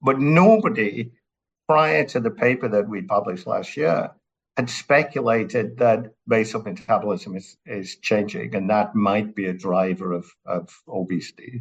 But nobody prior to the paper that we published last year had speculated that basal metabolism is changing, and that might be a driver of obesity.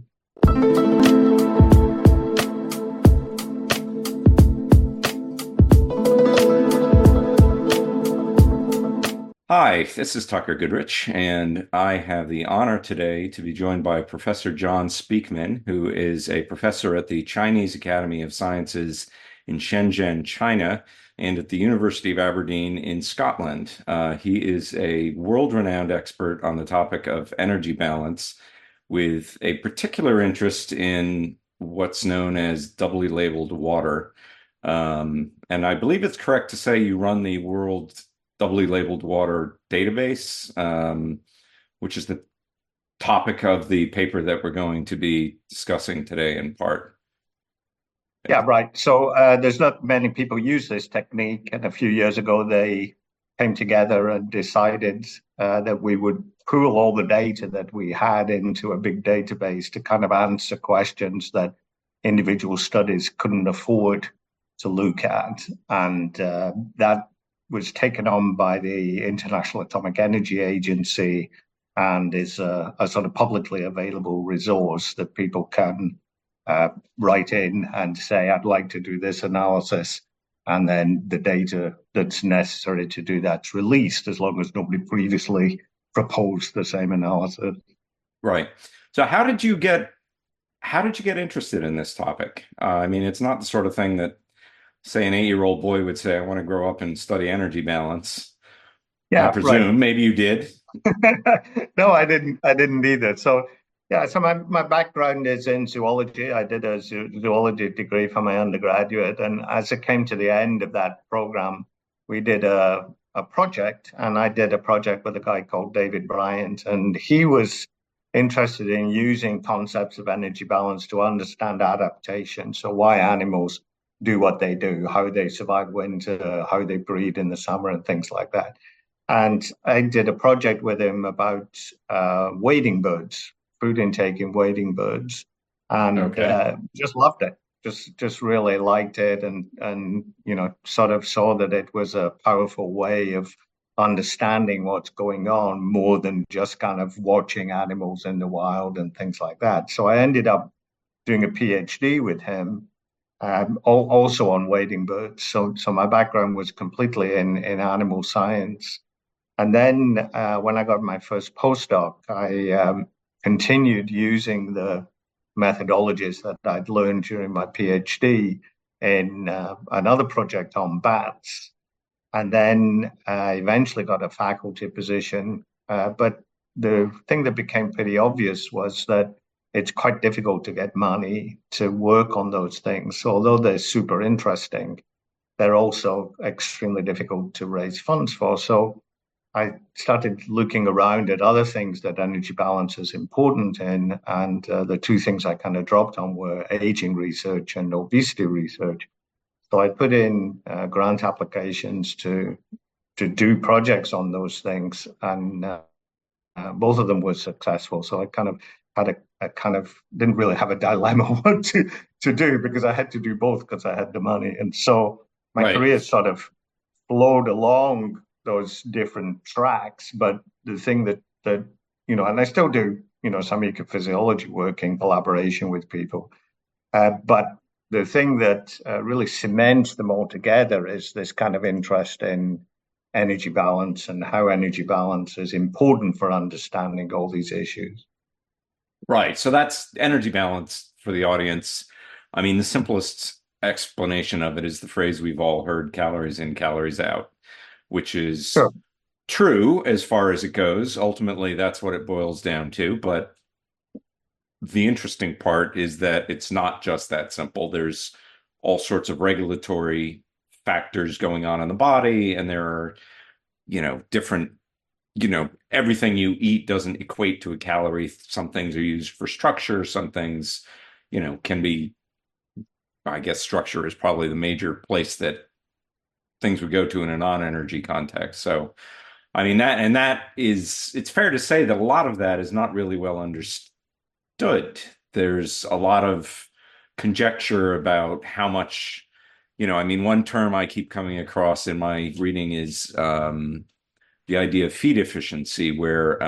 Hi, this is Tucker Goodrich, and I have the honor today to be joined by Professor John Speakman, who is a professor at the Chinese Academy of Sciences in Shenzhen, China, and at the University of Aberdeen in Scotland. He is a world-renowned expert on the topic of energy balance, with a particular interest in what's known as doubly labeled water. And I believe it's correct to say you run the World Doubly Labeled Water database, which is the topic of the paper that we're going to be discussing today in part. Yeah, right. So there's not many people use this technique. And a few years ago, they came together and decided that we would pool all the data that we had into a big database to kind of answer questions that individual studies couldn't afford to look at. And that was taken on by the International Atomic Energy Agency and is a sort of publicly available resource that people can write in and say, I'd like to do this analysis. And then the data that's necessary to do that's released, as long as nobody previously proposed the same analysis. Right. So how did you get interested in this topic? I mean, it's not the sort of thing that, say, an 8-year-old boy would say, I want to grow up and study energy balance. Yeah, I presume. right. Maybe you did. No, I didn't either. So my background is in zoology. I did a zoology degree for my undergraduate. And as it came to the end of that program, we did a project, and I did a project with a guy called David Bryant. And he was interested in using concepts of energy balance to understand adaptation. So why animals do what they do, how they survive winter, how they breed in the summer, and things like that. And I did a project with him about wading birds, food intake in wading birds, and just loved it. Just really liked it, and sort of saw that it was a powerful way of understanding what's going on more than just kind of watching animals in the wild and things like that. So I ended up doing a PhD with him. Also on wading birds. So my background was completely in animal science. And then when I got my first postdoc, I continued using the methodologies that I'd learned during my PhD in another project on bats. And then I eventually got a faculty position. But the thing that became pretty obvious was that it's quite difficult to get money to work on those things. So although they're super interesting, they're also extremely difficult to raise funds for. So I started looking around at other things that energy balance is important in. And the two things I kind of dropped on were aging research and obesity research. So I put in grant applications to do projects on those things. And both of them were successful. So I kind of had a kind of didn't really have a dilemma what to do, because I had to do both because I had the money. And so my career sort of flowed along those different tracks. But the thing that and I still do, some ecophysiology work in collaboration with people. But the thing that really cements them all together is this kind of interest in energy balance and how energy balance is important for understanding all these issues. Right. So that's energy balance for the audience. I mean, the simplest explanation of it is the phrase we've all heard, calories in, calories out, which is true as far as it goes. Ultimately, that's what it boils down to. But the interesting part is that it's not just that simple. There's all sorts of regulatory factors going on in the body, and there are, different, everything you eat doesn't equate to a calorie. Some things are used for structure. Some things, can be, I guess structure is probably the major place that things would go to in a non-energy context. So, I mean, it's fair to say that a lot of that is not really well understood. There's a lot of conjecture about how much, I mean, one term I keep coming across in my reading is the idea of feed efficiency, where,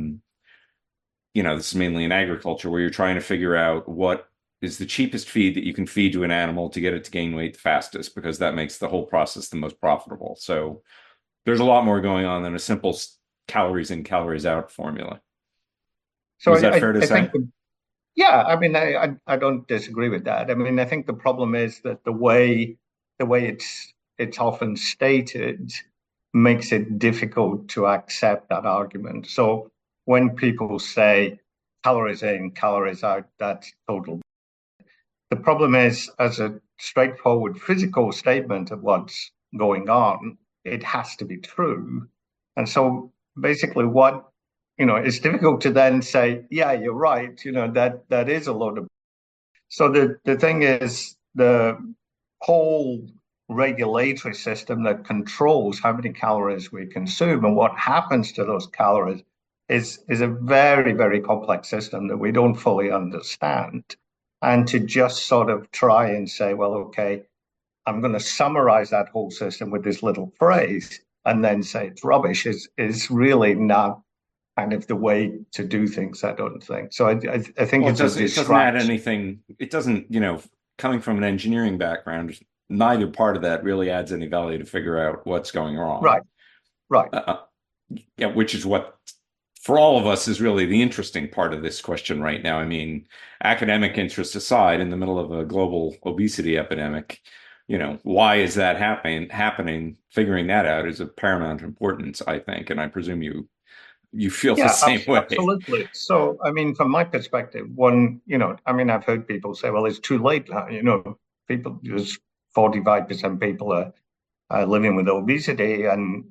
this is mainly in agriculture, where you're trying to figure out what is the cheapest feed that you can feed to an animal to get it to gain weight the fastest, because that makes the whole process the most profitable. So there's a lot more going on than a simple calories in, calories out formula. So Is that fair to say? Yeah, I mean, I don't disagree with that. I mean, I think the problem is that the way it's often stated makes it difficult to accept that argument. So when people say calories in, calories out, that's total. The problem is, as a straightforward physical statement of what's going on, it has to be true. And so basically it's difficult to then say, yeah, you're right, that is a load of. So the thing is, the whole regulatory system that controls how many calories we consume and what happens to those calories is a very, very complex system that we don't fully understand. And to just sort of try and say, well, okay, I'm going to summarize that whole system with this little phrase and then say it's rubbish is really not kind of the way to do things, I don't think. So I think it doesn't add anything. It doesn't, coming from an engineering background, neither part of that really adds any value to figure out what's going wrong. Right. Yeah, which is what, for all of us, is really the interesting part of this question right now. I mean, academic interests aside, in the middle of a global obesity epidemic, why is that happening? Figuring that out is of paramount importance, I think, and I presume you feel the same way. Absolutely. So, I mean, from my perspective, I've heard people say, well, it's too late now. There's 45% people are living with obesity, and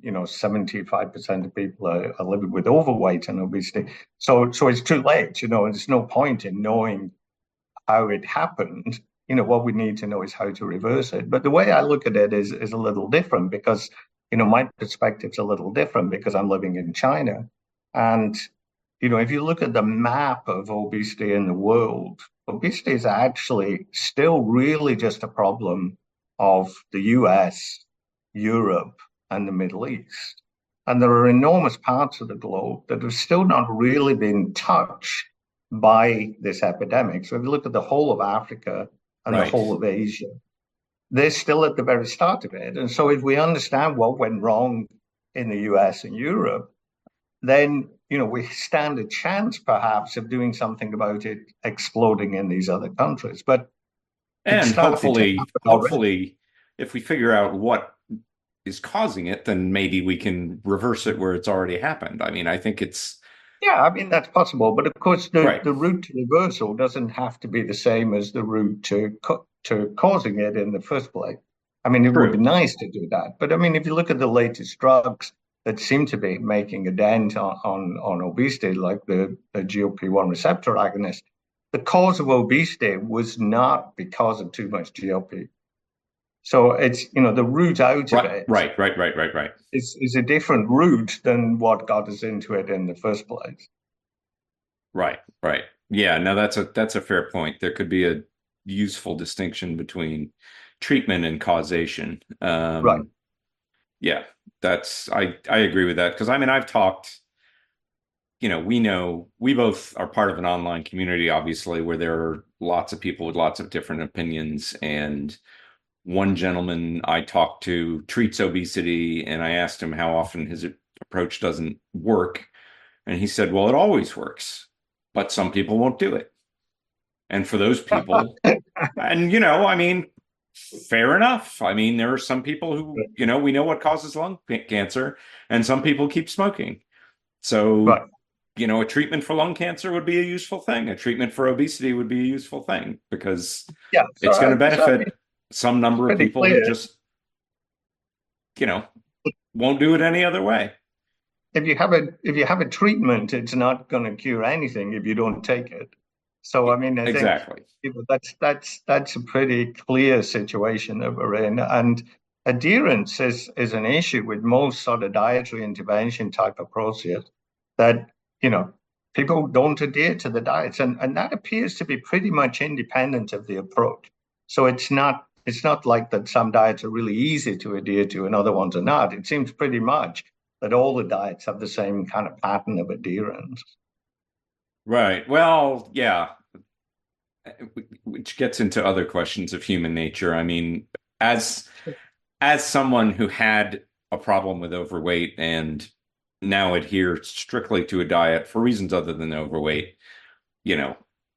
75% of people are living with overweight and obesity. So it's too late. There's no point in knowing how it happened. What we need to know is how to reverse it. But the way I look at it is a little different, because my perspective's a little different because I'm living in China. And if you look at the map of obesity in the world, obesity is actually still really just a problem of the US, Europe, and the Middle East. And there are enormous parts of the globe that have still not really been touched by this epidemic. So if you look at the whole of Africa and the whole of Asia, they're still at the very start of it. And so if we understand what went wrong in the US and Europe, then we stand a chance perhaps of doing something about it exploding in these other countries. And hopefully, if we figure out what is causing it, then maybe we can reverse it where it's already happened. I mean, I think it's. Yeah, I mean, that's possible. But of course, the route to reversal doesn't have to be the same as the route to causing it in the first place. I mean, it would be nice to do that. But I mean, if you look at the latest drugs that seem to be making a dent on obesity, like the GLP-1 receptor agonist, the cause of obesity was not because of too much GLP. So it's, the route out of it. Right. Is a different route than what got us into it in the first place. Right. Yeah, no, that's a fair point. There could be a useful distinction between treatment and causation. Right. Yeah, I agree with that, because I mean, I've talked, we both are part of an online community, obviously, where there are lots of people with lots of different opinions. And one gentleman I talked to treats obesity, and I asked him how often his approach doesn't work. And he said, well, it always works, but some people won't do it. And for those people, and, I mean, fair enough. I mean, there are some people who, we know what causes lung cancer, and some people keep smoking. So, a treatment for lung cancer would be a useful thing. A treatment for obesity would be a useful thing, because it's going to benefit some number of people who just, won't do it any other way. If you have a treatment, it's not going to cure anything if you don't take it. So I mean, I think that's a pretty clear situation that we're in, and adherence is an issue with most sort of dietary intervention type approaches. That people don't adhere to the diets, and that appears to be pretty much independent of the approach. So it's not like that some diets are really easy to adhere to and other ones are not. It seems pretty much that all the diets have the same kind of pattern of adherence. Right. Well, yeah, which gets into other questions of human nature. I mean, as as someone who had a problem with overweight and now adheres strictly to a diet for reasons other than overweight, you know,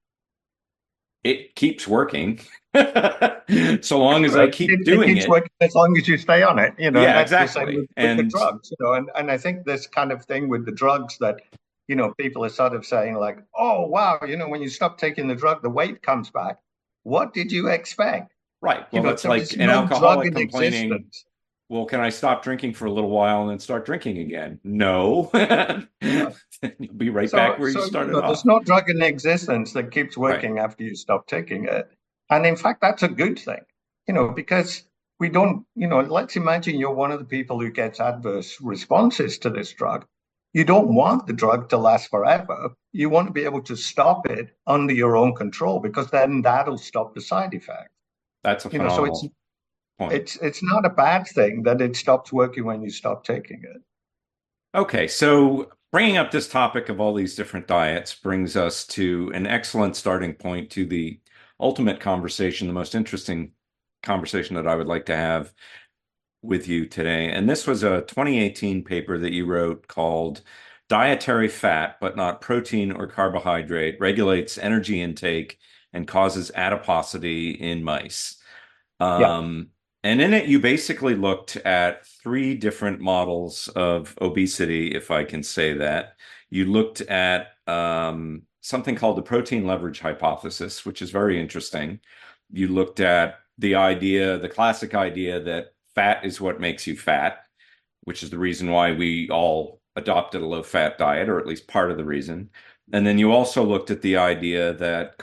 it keeps working so long as I keep It doing keeps it. working as long as you stay on it, and Yeah, that's the same exactly. with the And drugs, and I think this kind of thing with the drugs that, people are sort of saying like, oh, wow, when you stop taking the drug, the weight comes back. What did you expect? right. Well, that's There like is an no drug alcoholic in complaining, existence. well, can I stop drinking for a little while and then start drinking again? No. Yeah. You'll be right back So, where you so started there's off. no drug in existence that keeps Right. working after you stop taking it. And in fact, that's a good thing, because we don't, let's imagine you're one of the people who gets adverse responses to this drug. You don't want the drug to last forever. You want to be able to stop it under your own control because then that'll stop the side effect. That's a So it's phenomenal point. it's it's not a bad thing that it stops working when you stop taking it. Okay, so bringing up this topic of all these different diets brings us to an excellent starting point to the ultimate conversation, the most interesting conversation that I would like to have with you today. And this was a 2018 paper that you wrote called Dietary Fat, but Not Protein or Carbohydrate, Regulates Energy Intake and Causes Adiposity in Mice. Yeah. And in it, you basically looked at three different models of obesity, if I can say that. You looked at something called the protein leverage hypothesis, which is very interesting. You looked at the classic idea that fat is what makes you fat, which is the reason why we all adopted a low-fat diet, or at least part of the reason. And then you also looked at the idea that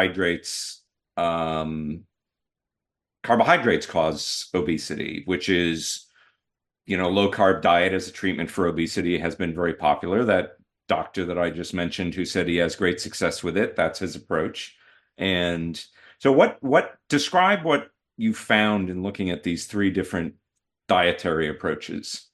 carbohydrates cause obesity, which is, low carb diet as a treatment for obesity has been very popular. That doctor that I just mentioned who said he has great success with it, that's his approach. And so describe what you found in looking at these three different dietary approaches.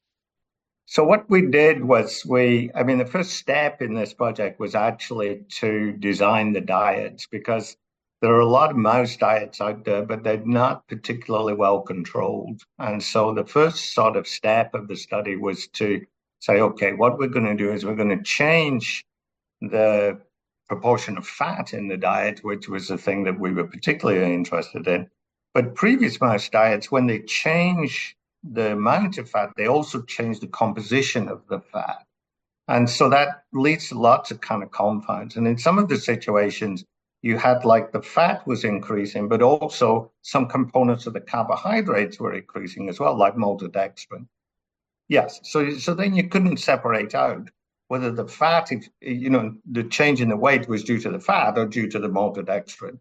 So what we did was the first step in this project was actually to design the diets because there are a lot of mouse diets out there, but they're not particularly well controlled. And so the first sort of step of the study was to say, okay, what we're going to do is we're going to change the proportion of fat in the diet, which was the thing that we were particularly interested in. But previous mouse diets, when they change the amount of fat, they also change the composition of the fat. And so that leads to lots of kind of confounds. And in some of the situations, you had like the fat was increasing, but also some components of the carbohydrates were increasing as well, like maltodextrin. Yes. So then you couldn't separate out whether the fat, the change in the weight was due to the fat or due to the maltodextrin.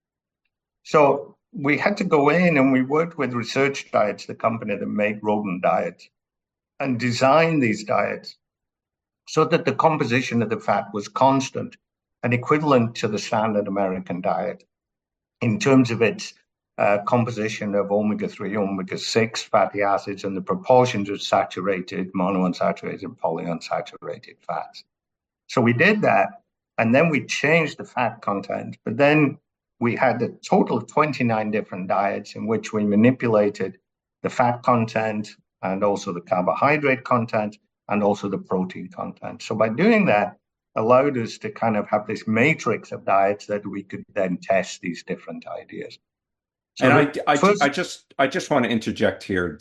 So we had to go in and we worked with Research Diets, the company that make rodent diets, and design these diets so that the composition of the fat was constant and equivalent to the standard American diet in terms of its composition of omega-3, omega-6 fatty acids, and the proportions of saturated, monounsaturated, and polyunsaturated fats. So we did that, and then we changed the fat content, but then we had a total of 29 different diets in which we manipulated the fat content and also the carbohydrate content and also the protein content. So by doing that, allowed us to kind of have this matrix of diets that we could then test these different ideas. So and I just want to interject here.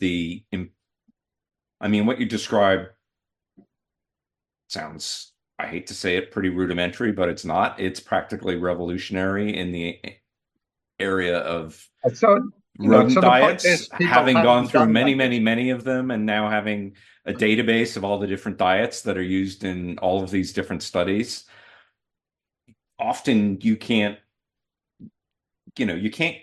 What you described sounds, I hate to say it, pretty rudimentary, but it's not. It's practically revolutionary in the area of rodent diets, having gone through many of them, and now having a database of all the different diets that are used in all of these different studies. Often you can't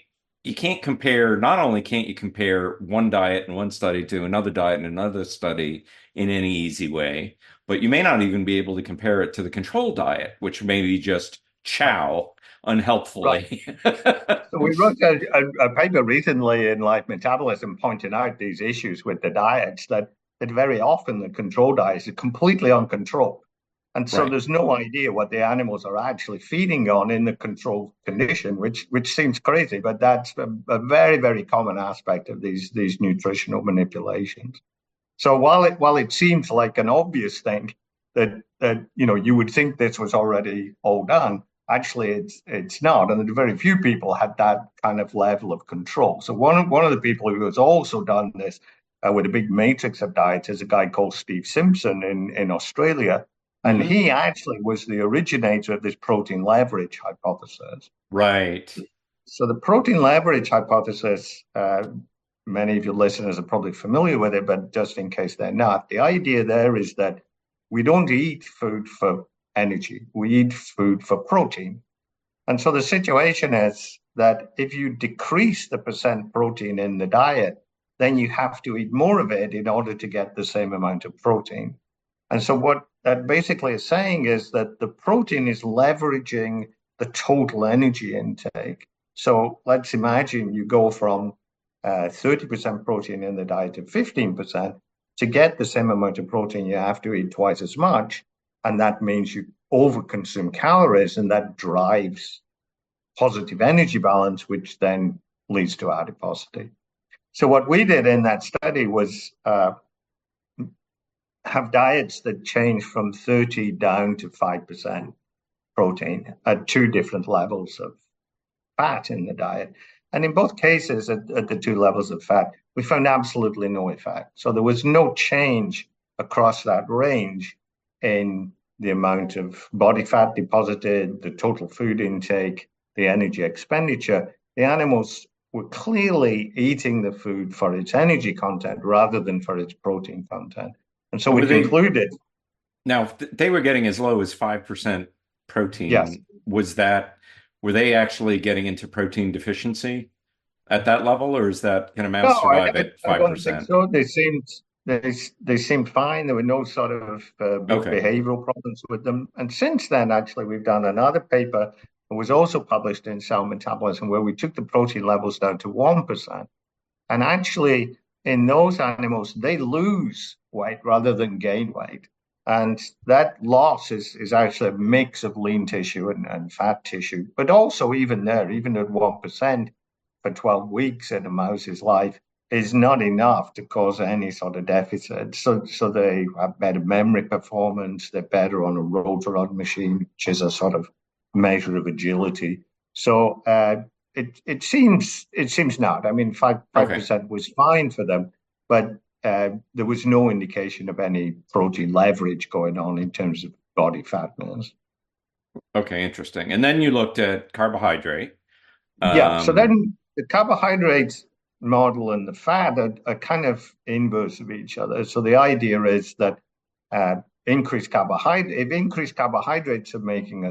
you can't compare, not only can't you compare one diet in one study to another diet in another study in any easy way, but you may not even be able to compare it to the control diet, which may be just Right. chow Right. unhelpfully. So we wrote a paper recently in Life Metabolism pointing out these issues with the diets that very often the control diet is completely uncontrolled. And so Right. there's no idea what the animals are actually feeding on in the controlled condition, which seems crazy, but that's a very, very common aspect of these nutritional manipulations. So while it seems like an obvious thing that you would think this was already all done, actually it's not, and very few people had that kind of level of control. So one of the people who has also done this with a big matrix of diets is a guy called Steve Simpson in Australia, and Hmm. he actually was the originator of this protein leverage hypothesis. Right. So the protein leverage hypothesis, many of your listeners are probably familiar with it, but just in case they're not, the idea there is that we don't eat food for energy, we eat food for protein. And so the situation is that if you decrease the percent protein in the diet, then you have to eat more of it in order to get the same amount of protein. And so what that basically is saying is that the protein is leveraging the total energy intake. So let's imagine you go from 30% protein in the diet to 15%. To get the same amount of protein, you have to eat twice as much. And that means you overconsume calories, and that drives positive energy balance, which then leads to adiposity. So what we did in that study was have diets that change from 30 down to 5% protein at two different levels of fat in the diet. And in both cases, at the two levels of fat, we found absolutely no effect. So there was no change across that range in the amount of body fat deposited, the total food intake, the energy expenditure. The animals were clearly eating the food for its energy content rather than for its protein content. And so we Were they concluded, now if they were getting as low as 5% yes. protein? Were they actually getting into protein deficiency at that level, or is that can a No, mouse survive at I don't think 5%? so. They seemed fine. There were no sort of big Okay. behavioral problems with them. And since then, actually, we've done another paper that was also published in Cell Metabolism where we took the protein levels down to 1%. And actually, in those animals, they lose weight rather than gain weight. And that loss is actually a mix of lean tissue and fat tissue. But also, even there, even at 1% for 12 weeks in a mouse's life, is not enough to cause any sort of deficit. So they have better memory performance, they're better on a rotor rod machine, which is a sort of measure of agility. So it seems not. I mean, five Okay. percent was fine for them, but there was no indication of any protein leverage going on in terms of body fat mass. Okay, interesting. And then you looked at carbohydrate. Yeah. So Um, then the carbohydrates model and the fat are kind of inverse of each other. So the idea is that uh, if increased carbohydrates are making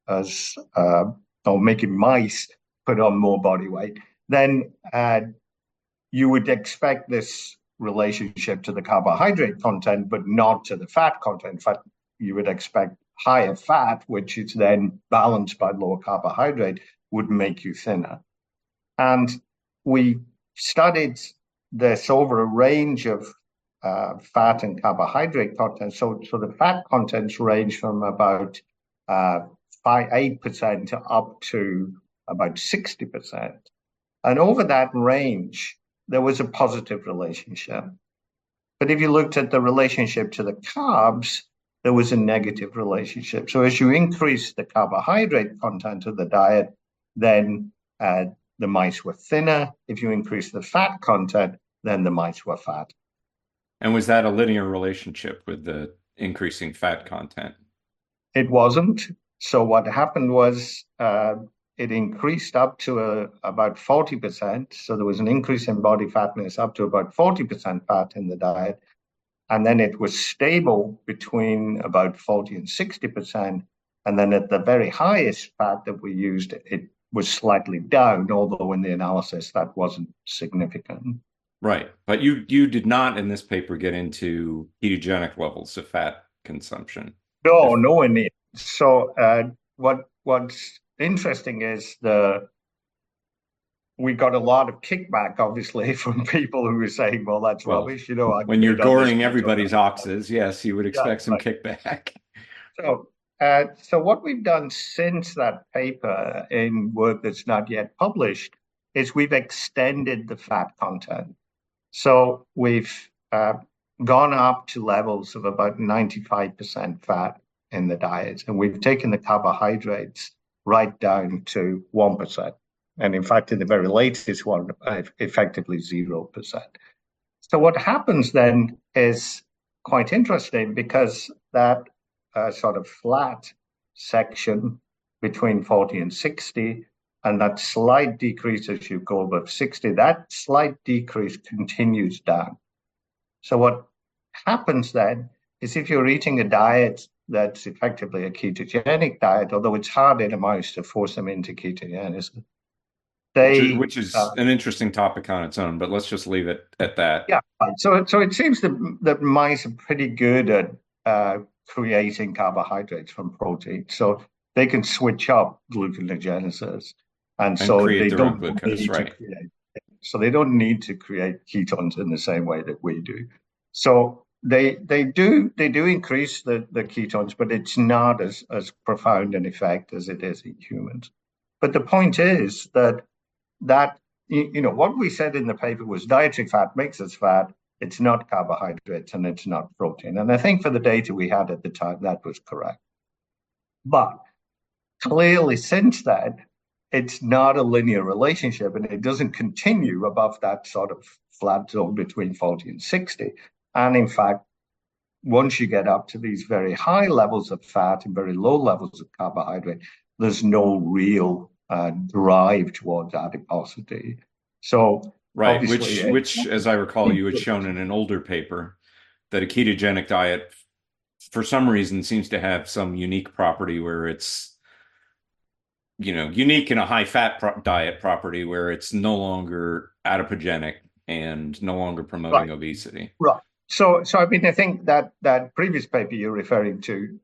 or making mice put on more body weight, then you would expect this relationship to the carbohydrate content, but not to the fat content. In fact, you would expect higher fat, which is then balanced by lower carbohydrate, would make you thinner. And we studied this over a range of fat and carbohydrate content. So the fat contents range from about 8% up to about 60%. And over that range, there was a positive relationship. But if you looked at the relationship to the carbs, there was a negative relationship. So as you increase the carbohydrate content of the diet, then the mice were thinner. If you increase the fat content, then the mice were fat. and was that a linear relationship with the increasing fat content? It wasn't. So what happened was it increased up to about 40%. So there was an increase in body fat mass up to about 40% fat in the diet. And then it was stable between about 40 and 60%. And then at the very highest fat that we used, it was slightly down, although in the analysis that wasn't significant. Right. But you did not in this paper get into ketogenic levels of fat consumption. No, nowhere near. So what's interesting is we got a lot of kickback, obviously, from people who were saying, "Well, that's rubbish." When you're goring everybody's oxes, yes, you would expect some kickback. So what we've done since that paper in work that's not yet published is we've extended the fat content. So we've gone up to levels of about 95% fat in the diet, and we've taken the carbohydrates right down to 1%. And in fact, in the very latest one, effectively 0%. So what happens then is quite interesting, because that sort of flat section between 40 and 60, and that slight decrease as you go above 60, that slight decrease continues down. So what happens then is, if you're eating a diet that's effectively a ketogenic diet, although it's hard in a mouse to force them into ketogenesis, which is an interesting topic on its own, but let's just leave it at that. Yeah. So it seems that mice are pretty good at creating carbohydrates from protein, so they can switch up gluconeogenesis, and so they don't glucose, right? So they don't need to create ketones in the same way that we do. So they do increase the ketones, but it's not as profound an effect as it is in humans. But the point is that what we said in the paper was dietary fat makes us fat. It's not carbohydrates and it's not protein. And I think for the data we had at the time, that was correct. But clearly since then, it's not a linear relationship, and it doesn't continue above that sort of flat zone between 40 and 60. And in fact, once you get up to these very high levels of fat and very low levels of carbohydrate, there's no real drive towards adiposity. So right, which, as I recall, you had shown in an older paper that a ketogenic diet, for some reason, seems to have some unique property where it's, unique in a high fat diet property where it's no longer adipogenic and no longer promoting obesity. Right. So I mean, I think that previous paper you're referring to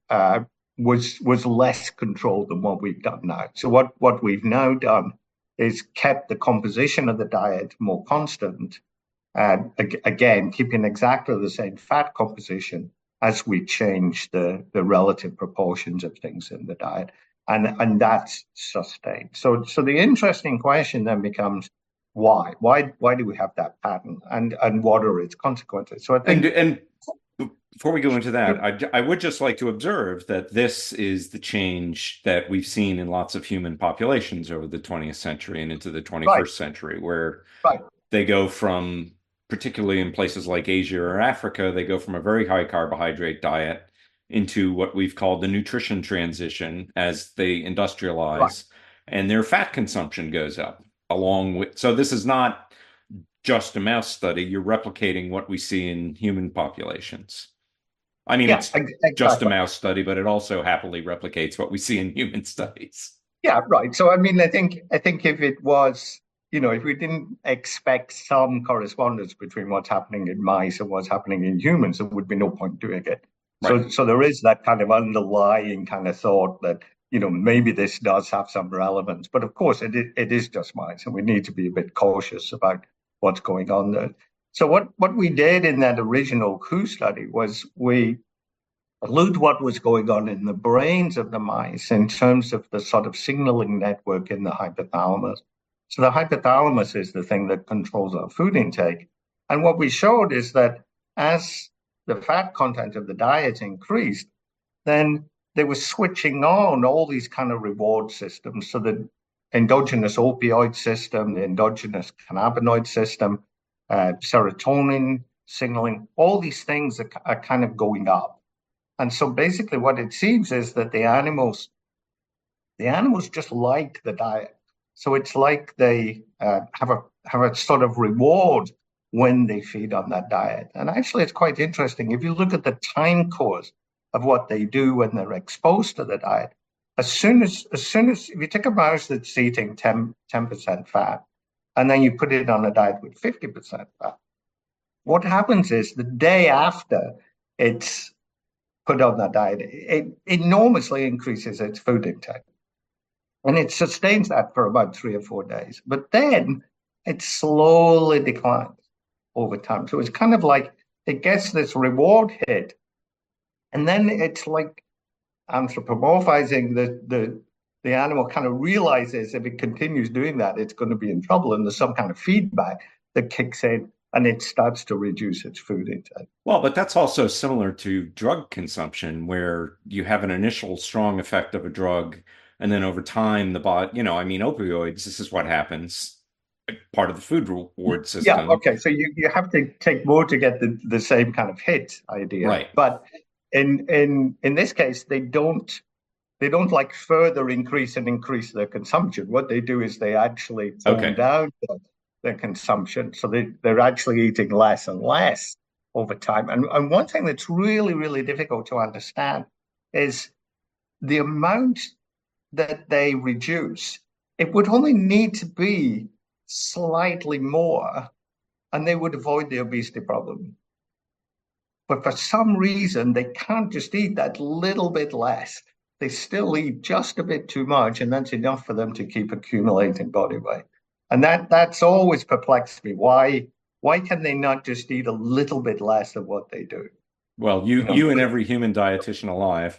was less controlled than what we've done now. So what we've now done is kept the composition of the diet more constant, and again keeping exactly the same fat composition as we change the relative proportions of things in the diet, and that's sustained. So the interesting question then becomes, why do we have that pattern, and what are its consequences? So I think and before we go into that, I would just like to observe that this is the change that we've seen in lots of human populations over the 20th century and into the 21st century, where they go from, particularly in places like Asia or Africa, they go from a very high carbohydrate diet into what we've called the nutrition transition as they industrialize, and their fat consumption goes up along with. So this is not just a mouse study. You're replicating what we see in human populations. I mean, it's just a mouse study, but it also happily replicates what we see in human studies. Yeah, right. So, I mean, I think if it was, if we didn't expect some correspondence between what's happening in mice and what's happening in humans, there would be no point doing it. Right. So there is that kind of underlying kind of thought that, maybe this does have some relevance. But of course, it is just mice, and we need to be a bit cautious about what's going on there. So what we did in that original WHO study was we looked what was going on in the brains of the mice in terms of the sort of signaling network in the hypothalamus. So the hypothalamus is the thing that controls our food intake. And what we showed is that as the fat content of the diet increased, then they were switching on all these kind of reward systems. So the endogenous opioid system, the endogenous cannabinoid system, serotonin signaling, all these things are kind of going up. And so basically what it seems is that the animals just like the diet. So it's like they have a sort of reward when they feed on that diet. And actually it's quite interesting. If you look at the time course of what they do when they're exposed to the diet, as soon as if you take a mouse that's eating 10% fat, and then you put it on a diet with 50% fat, what happens is the day after it's put on that diet, it enormously increases its food intake. And it sustains that for about 3 or 4 days. But then it slowly declines over time. So it's kind of like it gets this reward hit, and then it's like anthropomorphizing the animal kind of realizes if it continues doing that, it's going to be in trouble. And there's some kind of feedback that kicks in and it starts to reduce its food intake. Well, but that's also similar to drug consumption, where you have an initial strong effect of a drug, and then over time, the body, I mean, opioids, this is what happens, part of the food reward Yeah, system. okay. So you have to take more to get the same kind of hit idea. Right. But in this case, they don't like further increase their consumption. What they do is they actually tone down their consumption. So they're actually eating less and less over time. And one thing that's really, really difficult to understand is the amount that they reduce. It would only need to be slightly more, and they would avoid the obesity problem. But for some reason, they can't just eat that little bit less. They still eat just a bit too much, and that's enough for them to keep accumulating body weight. And that's always perplexed me. Why can they not just eat a little bit less of what they do? Well, you and every human dietitian alive.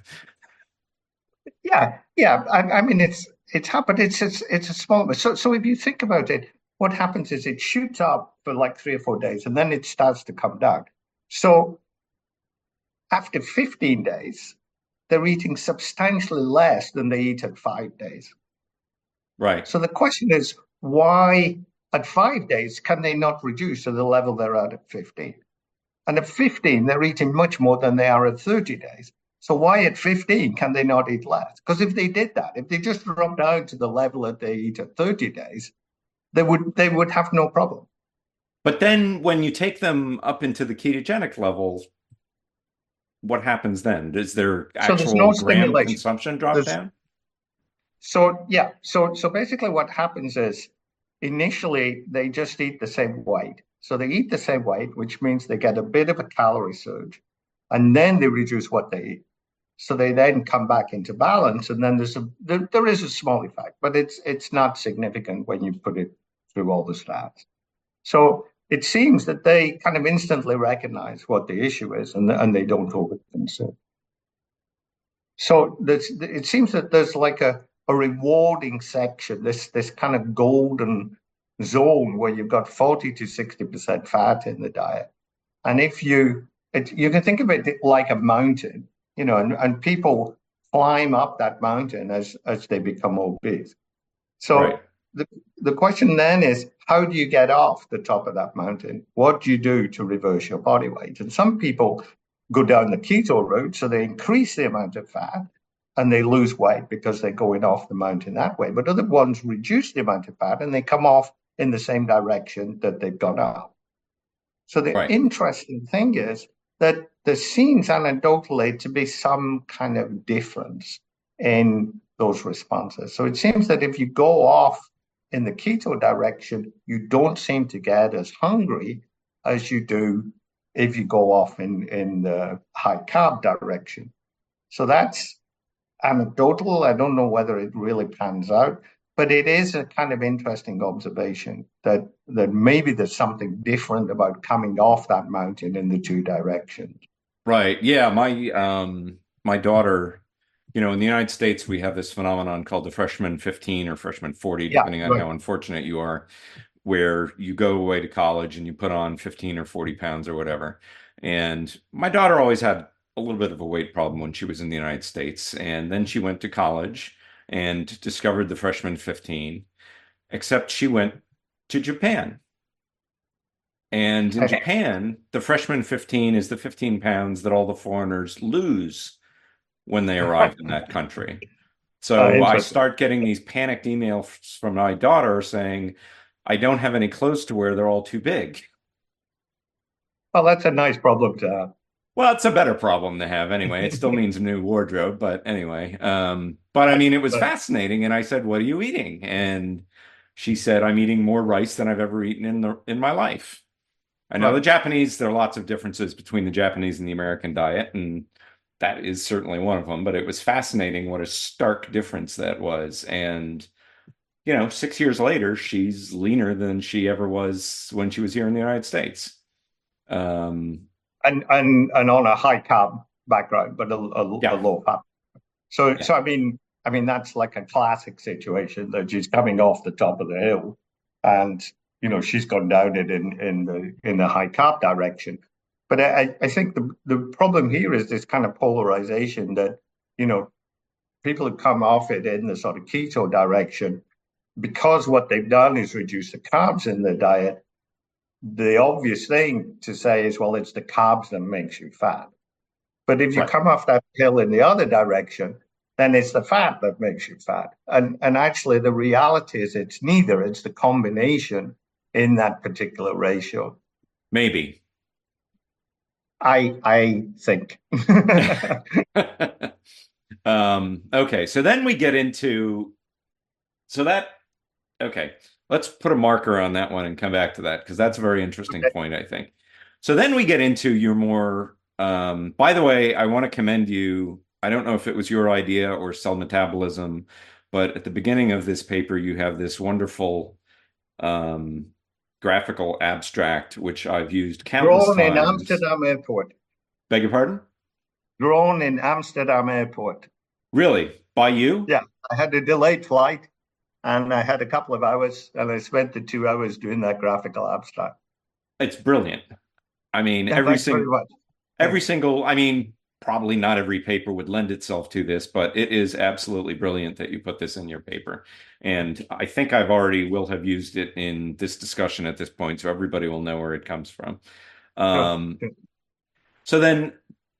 Yeah. I mean, it's happened. It's a small. So if you think about it, what happens is it shoots up for like 3 or 4 days, and then it starts to come down. So after 15 days, they're eating substantially less than they eat at 5 days. Right. So the question is, why at 5 days can they not reduce to the level they're at 15? And at 15, they're eating much more than they are at 30 days. So why at 15 can they not eat less? Because if they did that, if they just dropped down to the level that they eat at 30 days, they would have no problem. But then when you take them up into the ketogenic levels, what happens then? Does their actual gram consumption drop down? So basically what happens is initially they just eat the same weight. So they eat the same weight, which means they get a bit of a calorie surge, and then they reduce what they eat. So they then come back into balance, and then there is a small effect, but it's not significant when you put it through all the stats. So it seems that they kind of instantly recognize what the issue is, and they don't overconsume. So it seems that there's like a rewarding section, this kind of golden zone where you've got 40 to 60% fat in the diet. And if you can think of it like a mountain, and people climb up that mountain as they become obese. So right. The question then is, how do you get off the top of that mountain? What do you do to reverse your body weight? And some people go down the keto route, so they increase the amount of fat and they lose weight because they're going off the mountain that way. But other ones reduce the amount of fat and they come off in the same direction that they've gone up. So the interesting thing is that there seems anecdotally to be some kind of difference in those responses. So it seems that if you go off in the keto direction, you don't seem to get as hungry as you do if you go off in the high carb direction. So that's anecdotal. I don't know whether it really pans out, but it is a kind of interesting observation that maybe there's something different about coming off that mountain in the two directions. Right. Yeah. My daughter, in the United States, we have this phenomenon called the freshman 15 or freshman 40, depending on how unfortunate you are, where you go away to college and you put on 15 or 40 pounds or whatever. And my daughter always had a little bit of a weight problem when she was in the United States. And then she went to college and discovered the freshman 15, except she went to Japan. And in Japan, the freshman 15 is the 15 pounds that all the foreigners lose when they arrive in that country. So I start getting these panicked emails from my daughter saying, I don't have any clothes to wear. They're all too big. Well, that's a nice problem to have. Well, it's a better problem to have anyway. It still means a new wardrobe, but anyway. But I mean, it was But fascinating. And I said, "What are you eating?" And she said, "I'm eating more rice than I've ever eaten in my life." I know the right. Japanese, there are lots of differences between the Japanese and the American diet, and that is certainly one of them. But it was fascinating what a stark difference that was. And, 6 years later, she's leaner than she ever was when she was here in the United States. Um, And on a high carb background, but a yeah, low fat. So yeah. so I mean that's like a classic situation that she's coming off the top of the hill, and she's gone down it in the high carb direction. But I think the problem here is this kind of polarization that you know people have come off it in the sort of keto direction because what they've done is reduce the carbs in their diet. The obvious thing to say is, well, it's the carbs that makes you fat. But if you Right. come off that hill in the other direction, then it's the fat that makes you fat. And actually, the reality is it's neither. It's the combination in that particular ratio. Maybe. I think. Okay, so then we get into so that okay, let's put a marker on that one and come back to that because that's a very interesting point, I think. So then we get into your more by the way, I want to commend you. I don't know if it was your idea or Cell Metabolism, but at the beginning of this paper, you have this wonderful um, graphical abstract, which I've used countless Grown in times. Amsterdam Airport. Beg your pardon? Grown in Amsterdam Airport. Really? By you? Yeah, I had a delayed flight and I had a couple of hours and I spent the 2 hours doing that graphical abstract. It's brilliant. I mean, Yeah, thanks very much. every single, I mean, probably not every paper would lend itself to this, but it is absolutely brilliant that you put this in your paper. And I think I've already will have used it in this discussion at this point, so everybody will know where it comes from. Sure. Um, so then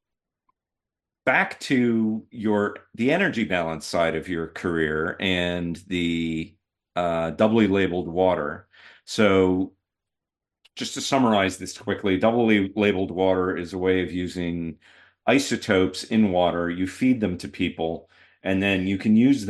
back to the energy balance side of your career and the doubly labeled water. So just to summarize this quickly, doubly labeled water is a way of using isotopes in water. You feed them to people, and then you can use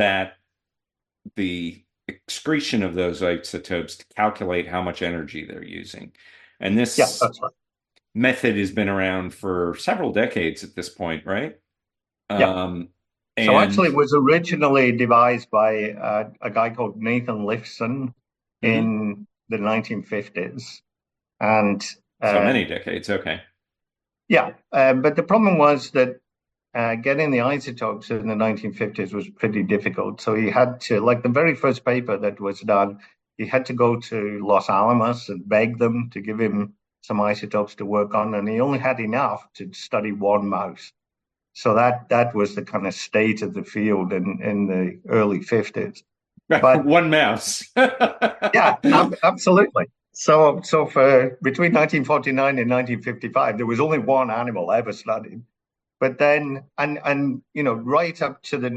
the excretion of those isotopes to calculate how much energy they're using. And Yeah, this that's right. method has been around for several decades at this point, right? Yeah. Um, So and actually, it was originally devised by a guy called Nathan Lifson mhm, in the 1950s. And so uh, many decades. Okay. yeah, but the problem was that getting the isotopes in the 1950s was pretty difficult. So he had to, like the very first paper that was done, he had to go to Los Alamos and beg them to give him some isotopes to work on. And he only had enough to study one mouse. So that was the kind of state of the field in the early 50s. But One mouse. yeah, absolutely. So for between 1949 and 1955, there was only one animal ever studied. But then, and right up to the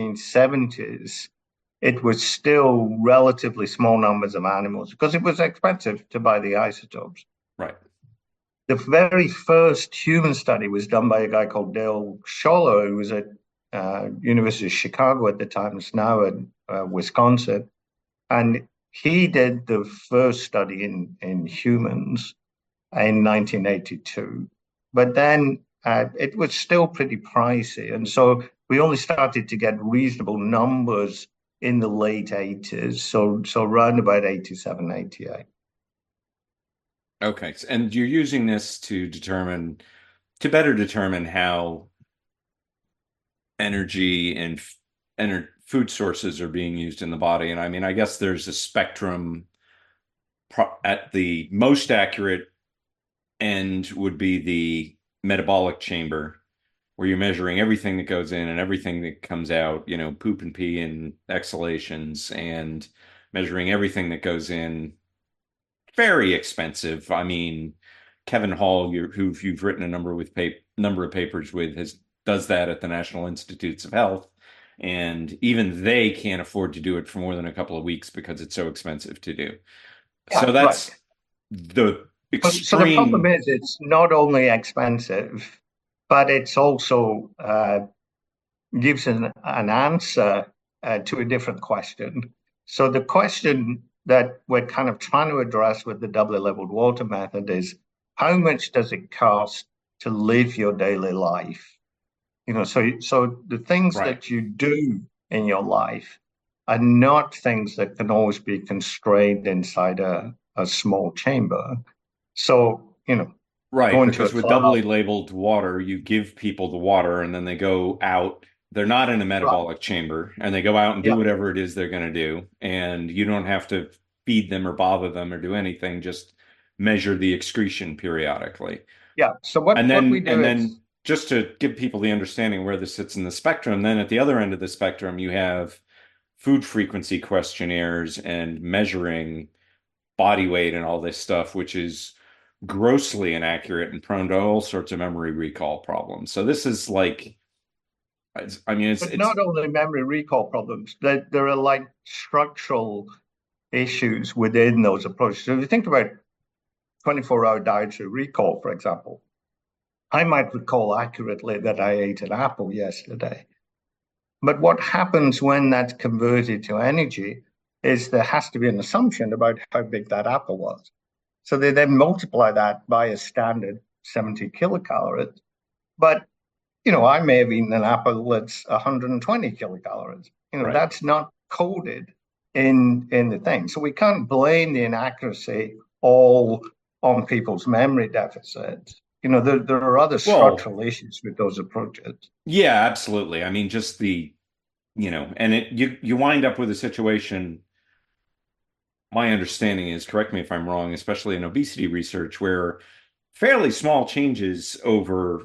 1970s, it was still relatively small numbers of animals because it was expensive to buy the isotopes. Right. The very first human study was done by a guy called Dale Scholler, who was at University of Chicago at the time, it's now in Wisconsin, and he did the first study in humans in 1982. But then it was still pretty pricey. And so we only started to get reasonable numbers in the late 80s. So around about 87, 88. Okay. And you're using this to better determine how energy and food sources are being used in the body. And I mean, I guess there's a spectrum at the most accurate end would be the metabolic chamber, where you're measuring everything that goes in and everything that comes out, poop and pee and exhalations, and measuring everything that goes in. Very expensive. I mean, Kevin Hall, who you've written a number of papers with, does that at the National Institutes of Health, and even they can't afford to do it for more than a couple of weeks because it's so expensive to do. Yeah, So right. that's the So the problem extreme. is it's not only expensive, but it's also gives an answer to a different question. So the question that we're kind of trying to address with the doubly leveled water method is, how much does it cost to live your daily life? So the things Right. that you do in your life are not things that can always be constrained inside a small chamber. So, Right, going to a because with club. doubly labeled water, you give people the water and then they go out. They're not in a Right. metabolic chamber and they go out and do Yeah. whatever it is they're going to do. And you don't have to feed them or bother them or do anything, just measure the excretion periodically. Yeah. So And what we then do and is, then just to give people the understanding where this sits in the spectrum, then at the other end of the spectrum, you have food frequency questionnaires and measuring body weight and all this stuff, which is grossly inaccurate and prone to all sorts of memory recall problems. So this is like, I mean, but it's not only memory recall problems, there are like structural issues within those approaches. So if you think about 24-hour dietary recall, for example, I might recall accurately that I ate an apple yesterday. But what happens when that's converted to energy is there has to be an assumption about how big that apple was. So they then multiply that by a standard 70 kilocalories. But, I may have eaten an apple that's 120 kilocalories. right. That's not coded in the thing. So we can't blame the inaccuracy all on people's memory deficits. There are other Well, structural issues with those approaches. yeah, absolutely. I mean, just and you wind up with a situation, my understanding is, correct me if I'm wrong, especially in obesity research, where fairly small changes over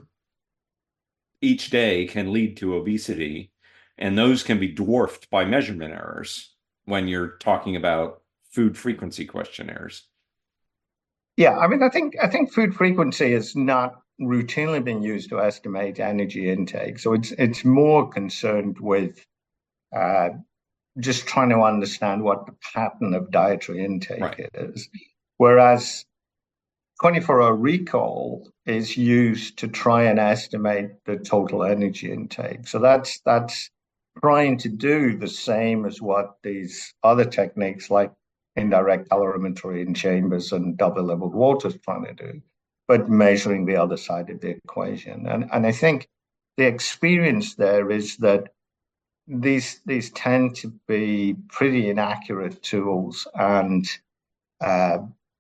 each day can lead to obesity, and those can be dwarfed by measurement errors when you're talking about food frequency questionnaires. Yeah, I mean, I think food frequency is not routinely being used to estimate energy intake. So it's more concerned with uh, just trying to understand what the pattern of dietary intake Right. is. Whereas 24-hour recall is used to try and estimate the total energy intake. So that's trying to do the same as what these other techniques like indirect calorimetry in chambers and double leveled water is trying to do, but measuring the other side of the equation. And I think the experience there is that these tend to be pretty inaccurate tools and uh,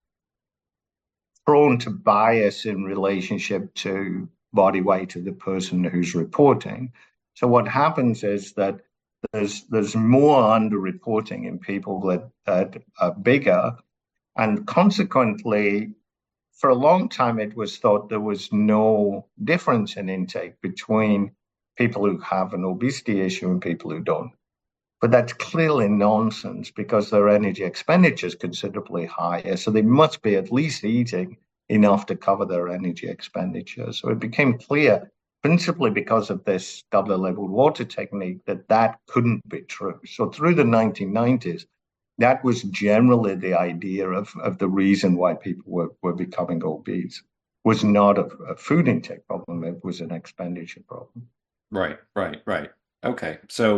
prone to bias in relationship to body weight of the person who's reporting. So what happens is that there's more underreporting in people that are bigger, and consequently, for a long time it was thought there was no difference in intake between people who have an obesity issue and people who don't. But that's clearly nonsense because their energy expenditure is considerably higher. So they must be at least eating enough to cover their energy expenditure. So it became clear, principally because of this double labeled water technique, that couldn't be true. So through the 1990s, that was generally the idea of the reason why people were becoming obese was not a food intake problem, it was an expenditure problem. Right, right, right. Okay.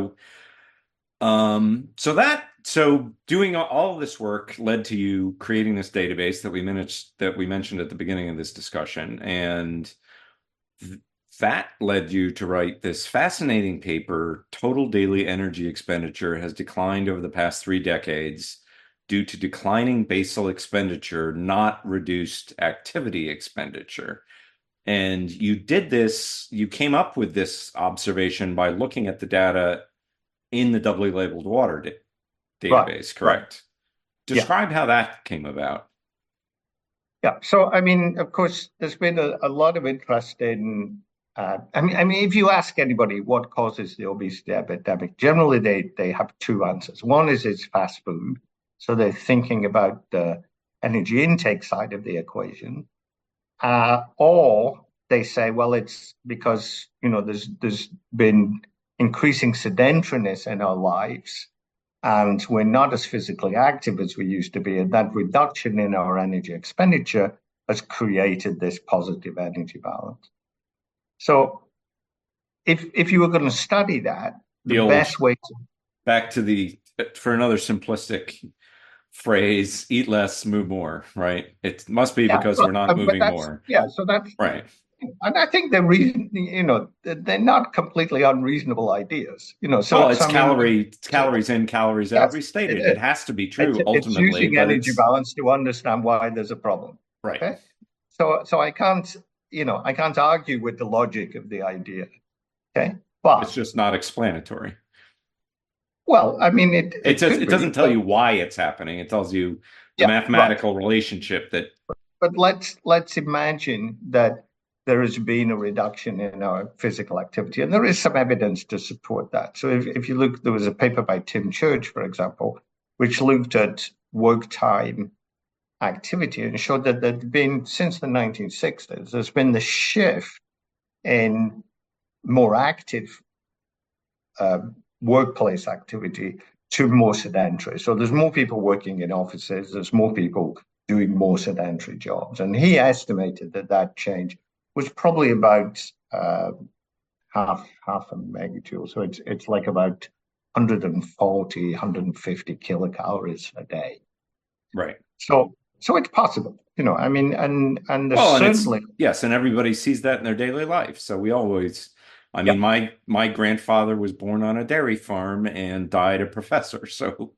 So doing all of this work led to you creating this database that we mentioned at the beginning of this discussion, and th that led you to write this fascinating paper, Total Daily Energy Expenditure Has Declined Over the Past 3 decades due to declining basal expenditure, not reduced activity expenditure. And you came up with this observation by looking at the data in the doubly labeled water Right, database, right. correct? Yeah. Describe how that came about. Yeah. So, I mean, of course, there's been a lot of interest in. I mean, if you ask anybody what causes the obesity epidemic, generally they have two answers. One is it's fast food, so they're thinking about the energy intake side of the equation, or they say, well, it's because there's been increasing sedentariness in our lives, and we're not as physically active as we used to be. And that reduction in our energy expenditure has created this positive energy balance. So if you were going to study that, the old best way to back to the for another simplistic phrase, eat less, move more, right? It must be yeah, because right. we're not But moving that's more. yeah. So that's Right. and I think they're reason, they're not completely unreasonable ideas. Well, So I mean, it's calories in, calories out yes, it restated. It is. has to be true It's ultimately, using but energy it's balance to understand why there's a problem. right. Okay, so I can't argue with the logic of the idea. Okay, It's but just not explanatory. well, I mean, it could It be, doesn't tell you why it's happening. It tells you the yeah, right. mathematical relationship that But let's imagine that there has been a reduction in our physical activity, and there is some evidence to support that. So if you look, there was a paper by Tim Church, for example, which looked at work time activity and showed that there'd been, since the 1960s, there's been the shift in more active workplace activity to more sedentary. So there's more people working in offices, there's more people doing more sedentary jobs. And he estimated that that change was probably about half a megajoule. So it's like about 140, 150 kilocalories a day. right. So it's possible, I mean, and there's Well, and it's certainly yes, and everybody sees that in their daily life. So we always, I yeah. mean, my grandfather was born on a dairy farm and died a professor. So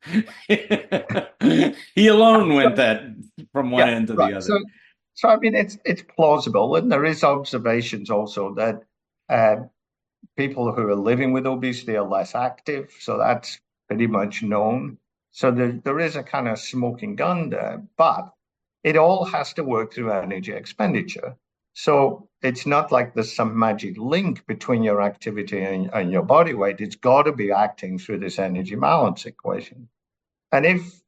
he alone went So, that from one yeah, end to right. the So other. so I mean it's plausible, and there is observations also that uh, people who are living with obesity are less active. So that's pretty much known. So there is a kind of smoking gun there, but it all has to work through energy expenditure. So it's not like there's some magic link between your activity and your body weight. It's got to be acting through this energy balance equation. And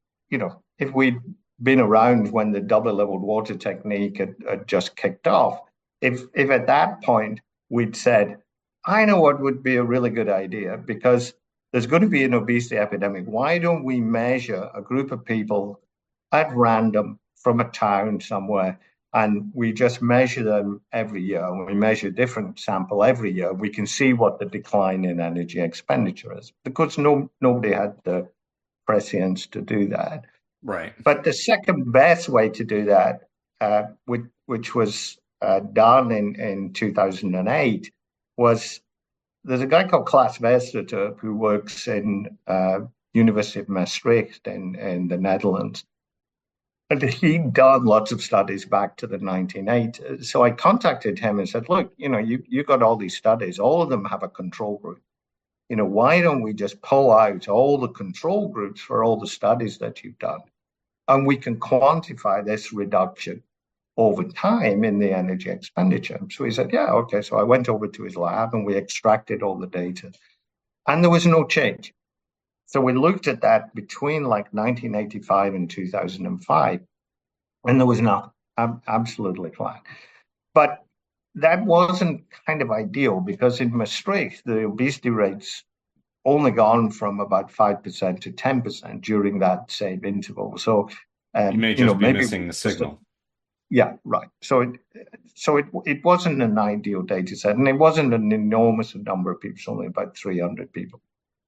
if we'd been around when the double leveled water technique had just kicked off, if at that point we'd said, I know what would be a really good idea because there's going to be an obesity epidemic. Why don't we measure a group of people at random from a town somewhere, and we just measure them every year, and we measure a different sample every year? We can see what the decline in energy expenditure is because nobody had the prescience to do that. Right. But the second best way to do that, which was done in 2008, was there's a guy called Klaas Westerter who works in University of Maastricht in the Netherlands. And he'd done lots of studies back to the 1980s. So I contacted him and said, look, you got all these studies, all of them have a control group. Why don't we just pull out all the control groups for all the studies that you've done? And we can quantify this reduction over time in the energy expenditure. So he said, yeah, okay. So I went over to his lab and we extracted all the data. And there was no change. So we looked at that between like 1985 and 2005, and there was nothing, absolutely flat. But that wasn't kind of ideal because in Maastricht, the obesity rates only gone from about 5% to 10% during that same interval. So, You may just be maybe missing the signal. yeah, right. So it wasn't an ideal data set, and it wasn't an enormous number of people, it's only about 300 people.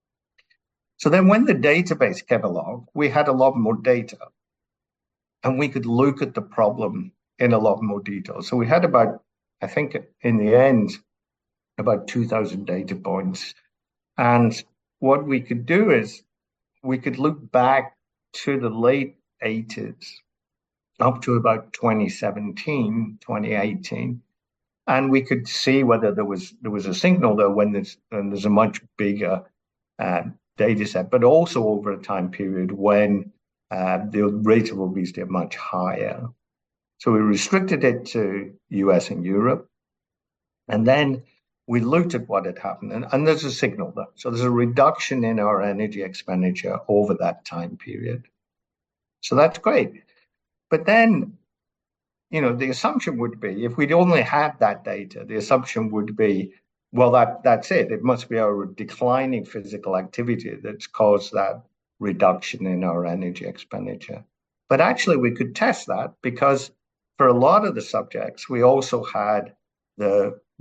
So then when the database came along, we had a lot more data, and we could look at the problem in a lot more detail. So we had about, I think in the end, about 2,000 data points. And what we could do is we could look back to the late 80s up to about 2017, 2018, and we could see whether there was a signal there when there's a much bigger data set, but also over a time period when the rate of obesity are much higher. So we restricted it to US and Europe, and then we looked at what had happened, and there's a signal there. So there's a reduction in our energy expenditure over that time period. So that's great. But then, the assumption would be, if we'd only had that data, the assumption would be, well, that's it. It must be our declining physical activity that's caused that reduction in our energy expenditure. But actually, we could test that because for a lot of the subjects, we also had the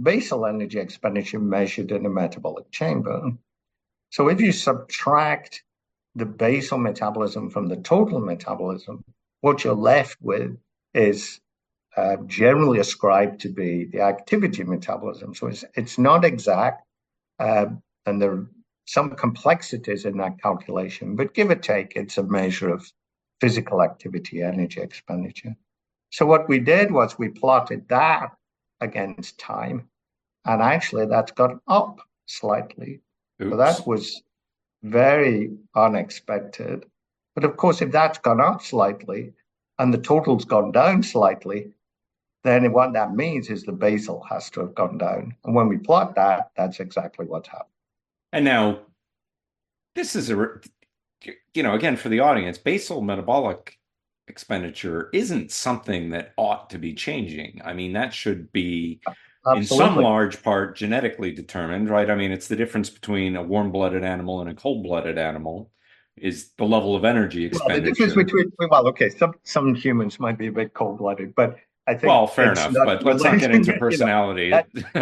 basal energy expenditure measured in a metabolic chamber. So if you subtract the basal metabolism from the total metabolism, what you're left with is generally ascribed to be the activity metabolism. So it's not exact, and there are some complexities in that calculation, but give or take, it's a measure of physical activity energy expenditure. So what we did was we plotted that against time, and actually that's gone up slightly. Oops. So that was very unexpected. But of course, if that's gone up slightly and the total's gone down slightly, then what that means is the basal has to have gone down. And when we plot that, that's exactly what's happened. And now, this is again, for the audience, basal metabolic expenditure isn't something that ought to be changing. I mean, that should be in some large part genetically determined, right? I mean, it's the difference between a warm-blooded animal and a cold-blooded animal is the level of energy expenditure. Well, the difference between, okay, some humans might be a bit cold-blooded, but I think fair enough, but let's not get into personality.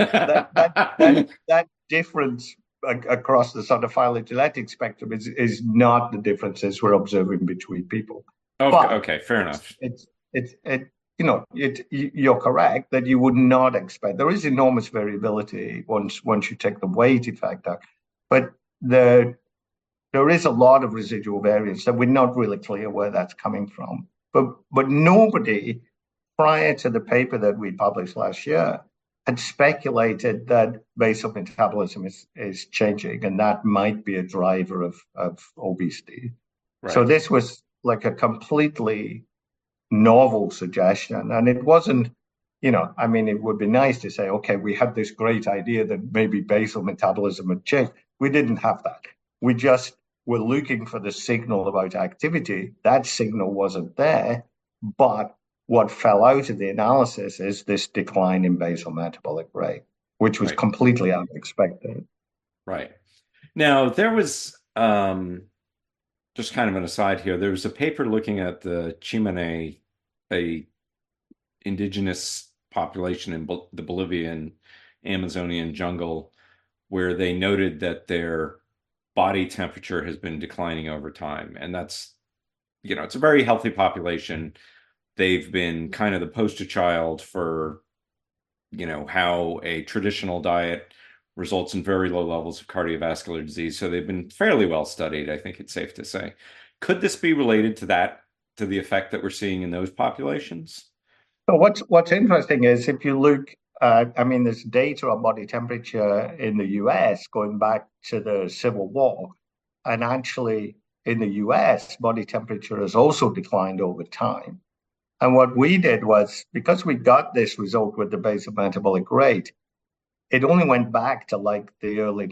That difference across the sort of phylogenetic spectrum is not the differences we're observing between people. Okay, fair enough. You're correct that you would not expect. There is enormous variability once you take the weighted factor, but there is a lot of residual variance that we're not really clear where that's coming from. But nobody prior to the paper that we published last year had speculated that basal metabolism is changing, and that might be a driver of obesity. Right. So this was like a completely novel suggestion. And it wasn't, I mean, it would be nice to say, okay, we had this great idea that maybe basal metabolism had changed. We didn't have that. We just were looking for the signal about activity. That signal wasn't there, but what fell out of the analysis is this decline in basal metabolic rate, which was completely unexpected. Right. Now, there was, just kind of an aside here, there was a paper looking at the Chimene, a indigenous population in the Bolivian Amazonian jungle, where they noted that their body temperature has been declining over time. And that's, it's a very healthy population. They've been kind of the poster child for, how a traditional diet results in very low levels of cardiovascular disease. So they've been fairly well studied, I think it's safe to say. Could this be related to the effect that we're seeing in those populations? So what's interesting is if you look, there's data on body temperature in the US going back to the Civil War. And actually in the US, body temperature has also declined over time. And what we did was, because we got this result with the basal metabolic rate, it only went back to like the late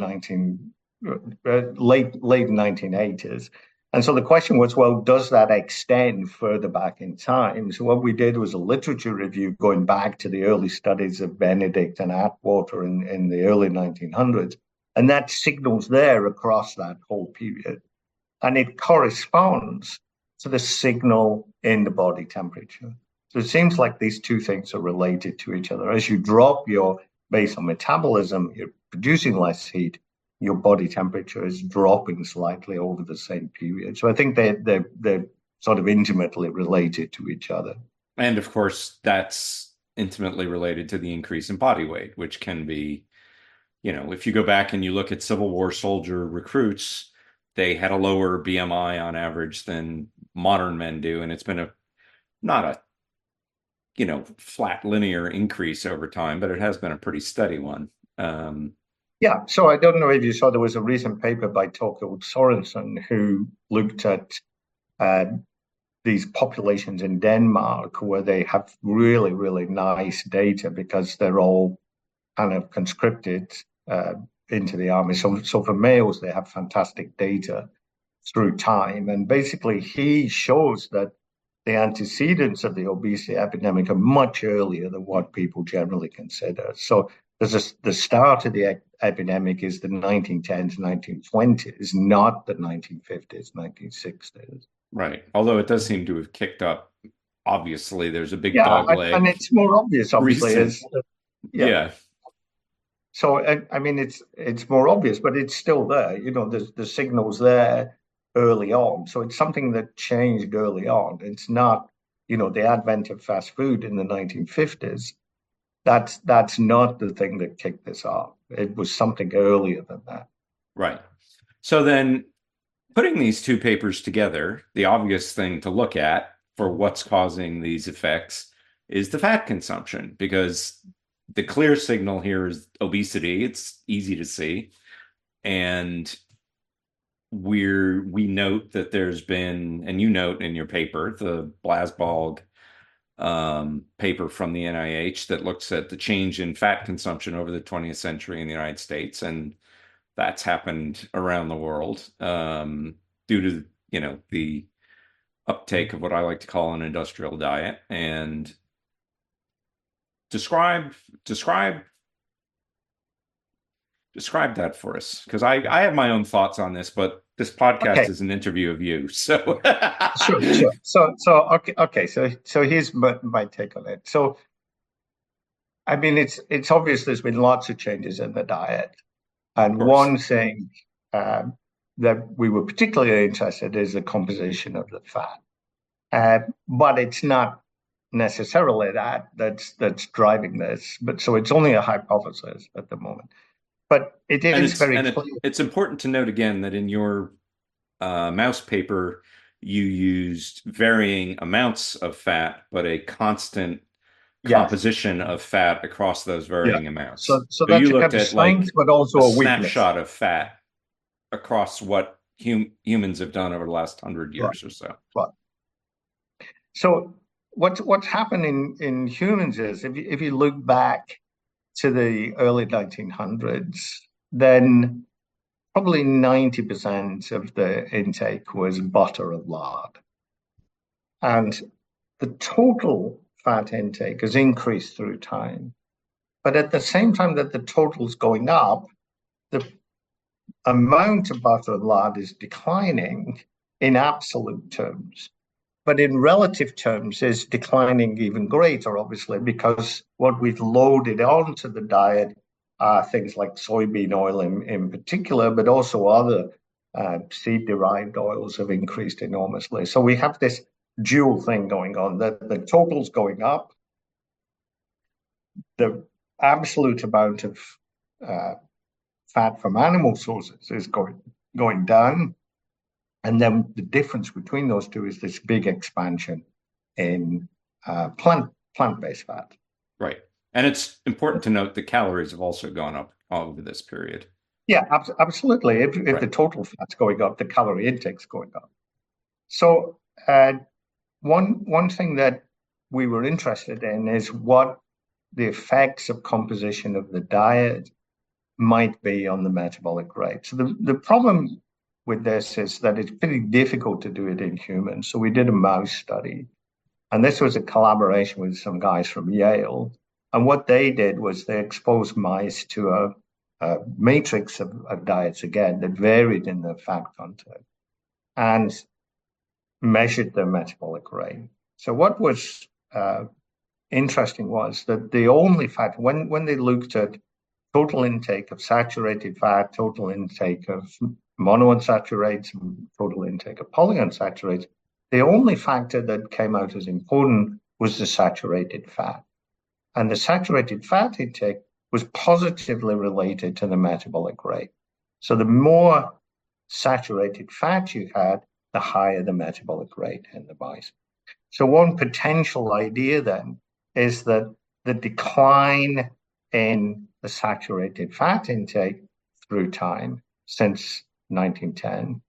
1980s. And so the question was, well, does that extend further back in time? So what we did was a literature review going back to the early studies of Benedict and Atwater in the early 1900s. And that signals there across that whole period. And it corresponds to the signal in the body temperature. So it seems like these two things are related to each other. As you drop your basal metabolism, you're producing less heat, your body temperature is dropping slightly over the same period. So I think they're sort of intimately related to each other. And of course, that's intimately related to the increase in body weight, which can be, if you go back and you look at Civil War soldier recruits, they had a lower BMI on average than modern men do. And it's been not a flat linear increase over time, but it has been a pretty steady one. Yeah, so I don't know if you saw, there was a recent paper by Torkild Sorensen who looked at these populations in Denmark where they have really, really nice data because they're all kind of conscripted into the army. So for males, they have fantastic data through time. And basically, he shows that the antecedents of the obesity epidemic are much earlier than what people generally consider. So the start of the epidemic is the 1910s, 1920s, not the 1950s, 1960s. Right. Although it does seem to have kicked up. Obviously, there's a big dog leg. And it's more obvious, obviously. Yeah. So I mean, it's more obvious, but it's still there. You know, the signal's there early on. So it's something that changed early on. It's not, you know, the advent of fast food in the 1950s. That's not the thing that kicked this off. It was something earlier than that. Right. So then putting these two papers together, the obvious thing to look at for what's causing these effects is the fat consumption, because the clear signal here is obesity. It's easy to see. And we note that there's been, and you note in your paper, the Blasbalg paper from the NIH that looks at the change in fat consumption over the 20th century in the United States, and that's happened around the world due to, you know, the uptake of what I like to call an industrial diet. And describe that for us, because I have my own thoughts on this, but this podcast is an interview of you. So sure. Okay. So here's my take on it. So I mean, it's obvious there's been lots of changes in the diet, and one thing that we were particularly interested in is the composition of the fat, but it's not necessarily that's driving this. But so it's only a hypothesis at the moment. But it is very clear. It's important to note again that in your mouse paper, you used varying amounts of fat, but a constant composition of fat across those varying amounts. So that's you looked at strength, but also a snapshot of fat across what humans have done over the last 100 years or so. Right. So what's happened in humans is if you look back to the early 1900s, then probably 90% of the intake was butter and lard. And the total fat intake has increased through time. But at the same time that the total's going up, the amount of butter and lard is declining in absolute terms. But in relative terms, is declining even greater, obviously, because what we've loaded onto the diet are things like soybean oil in particular, but also other seed-derived oils have increased enormously. So we have this dual thing going on, that the total's going up, the absolute amount of fat from animal sources is going down. And then the difference between those two is this big expansion in plant-based fat. Right. And it's important to note that calories have also gone up over this period. Yeah, absolutely. If the total fat's going up, the calorie intake's going up. So one thing that we were interested in is what the effects of composition of the diet might be on the metabolic rate. So the problem with this is that it's pretty difficult to do it in humans. So we did a mouse study, and this was a collaboration with some guys from Yale. And what they did was they exposed mice to a matrix of diets, again, that varied in their fat content and measured their metabolic rate. So what was interesting was that the only fat, when they looked at total intake of saturated fat, total intake of monounsaturates, and total intake of polyunsaturates, the only factor that came out as important was the saturated fat. And the saturated fat intake was positively related to the metabolic rate. So the more saturated fat you had, the higher the metabolic rate in the mice. So one potential idea then is that the decline in the saturated fat intake through time since 1910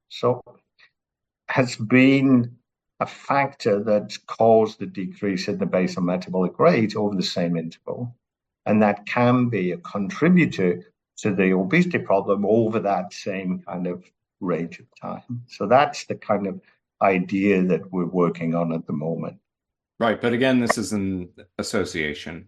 has been a factor that's caused the decrease in the basal metabolic rate over the same interval. And that can be a contributor to the obesity problem over that same kind of range of time. So that's the kind of idea that we're working on at the moment. Right. But again, this is an association.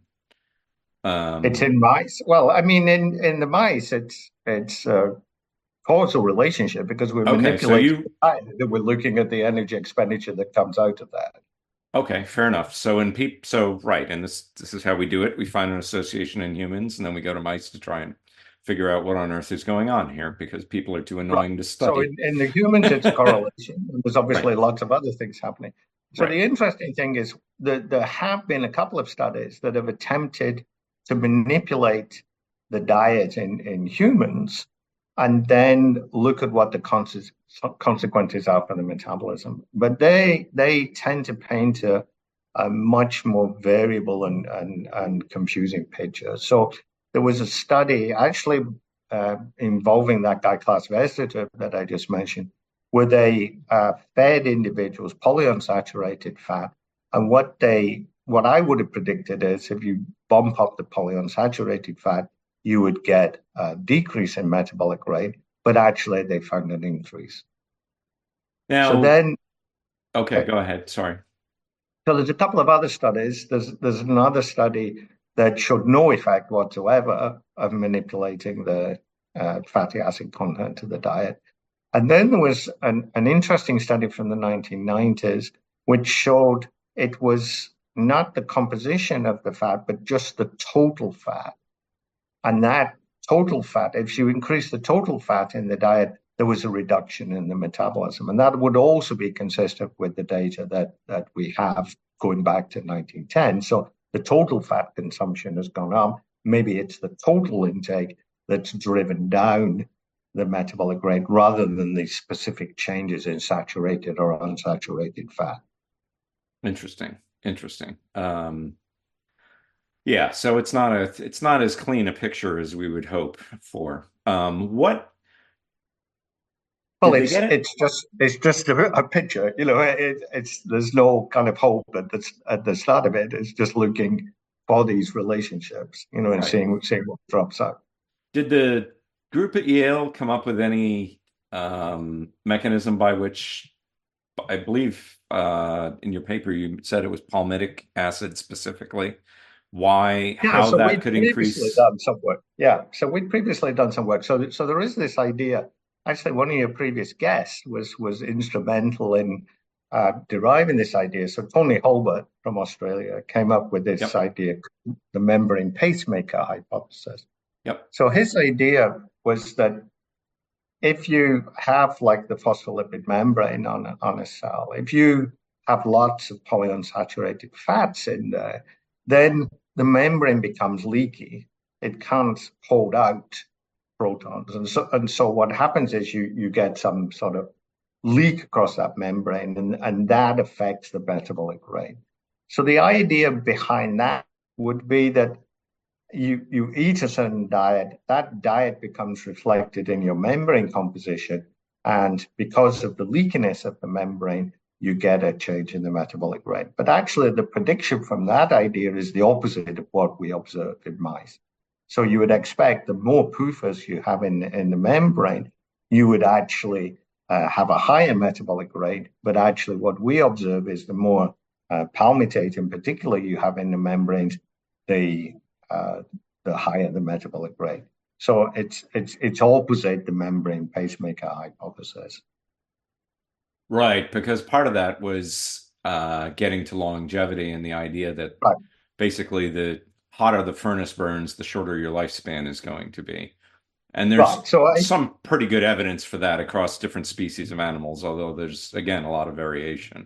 It's in mice. Well, I mean, in the mice, it's a causal relationship because we're manipulating the diet, that we're looking at the energy expenditure that comes out of that. Okay, fair enough. So right, and this is how we do it. We find an association in humans, and then we go to mice to try and figure out what on earth is going on here because people are too Right. annoying to So study. in the humans, it's correlation. There's Right, obviously lots of other things happening. So right. the interesting thing is that there have been a couple of studies that have attempted to manipulate the diet in humans and then look at what the consequences are for the metabolism. But they tend to paint a much more variable and confusing picture. So there was a study actually involving that guy, Klaus Westerter, that I just mentioned, where they fed individuals polyunsaturated fat. And what I would have predicted is if you bump up the polyunsaturated fat, you would get a decrease in metabolic rate, but actually they found an increase. So Now, then, okay, go ahead. Sorry. so there's a couple of other studies. There's another study that showed no effect whatsoever of manipulating the fatty acid content of the diet. And then there was an interesting study from the 1990s, which showed it was not the composition of the fat, but just the total fat. And that total fat, if you increase the total fat in the diet, there was a reduction in the metabolism. And that would also be consistent with the data that we have going back to 1910. So the total fat consumption has gone up. Maybe it's the total intake that's driven down the metabolic rate rather than the specific changes in saturated or unsaturated fat. Interesting. Interesting. Yeah, so it's not as clean a picture as we would hope for. What Well, did they get it? it's just a picture, it's there's no kind of hope at the start of it. It's just looking for these relationships, and Right. seeing what drops out. Did the group at Yale come up with any mechanism by which I believe in your paper you said it was palmitic acid specifically, why, Yeah, how so that we'd could previously increase? done some work. Yeah, so we'd previously done some work. So there is this idea. Actually, one of your previous guests was instrumental in deriving this idea. So Tony Holbert from Australia came up with this Yep. idea, the membrane pacemaker hypothesis. Yep. So his idea was that if you have like the phospholipid membrane on a cell, if you have lots of polyunsaturated fats in there, then the membrane becomes leaky. It can't hold out protons. And so what happens is you get some sort of leak across that membrane, and that affects the metabolic rate. So the idea behind that would be that you eat a certain diet, that diet becomes reflected in your membrane composition. And because of the leakiness of the membrane, you get a change in the metabolic rate. But actually, the prediction from that idea is the opposite of what we observed in mice. So you would expect the more PUFAs you have in the membrane, you would actually have a higher metabolic rate. But actually, what we observe is the more palmitate in particular you have in the membranes, the uh, the higher the metabolic rate. So it's opposite the membrane pacemaker hypothesis. Right, because part of that was getting to longevity and the idea that Right, basically the hotter the furnace burns, the shorter your lifespan is going to be. And right. there's So some pretty good evidence for that across different species of animals, although there's, again, a lot of variation.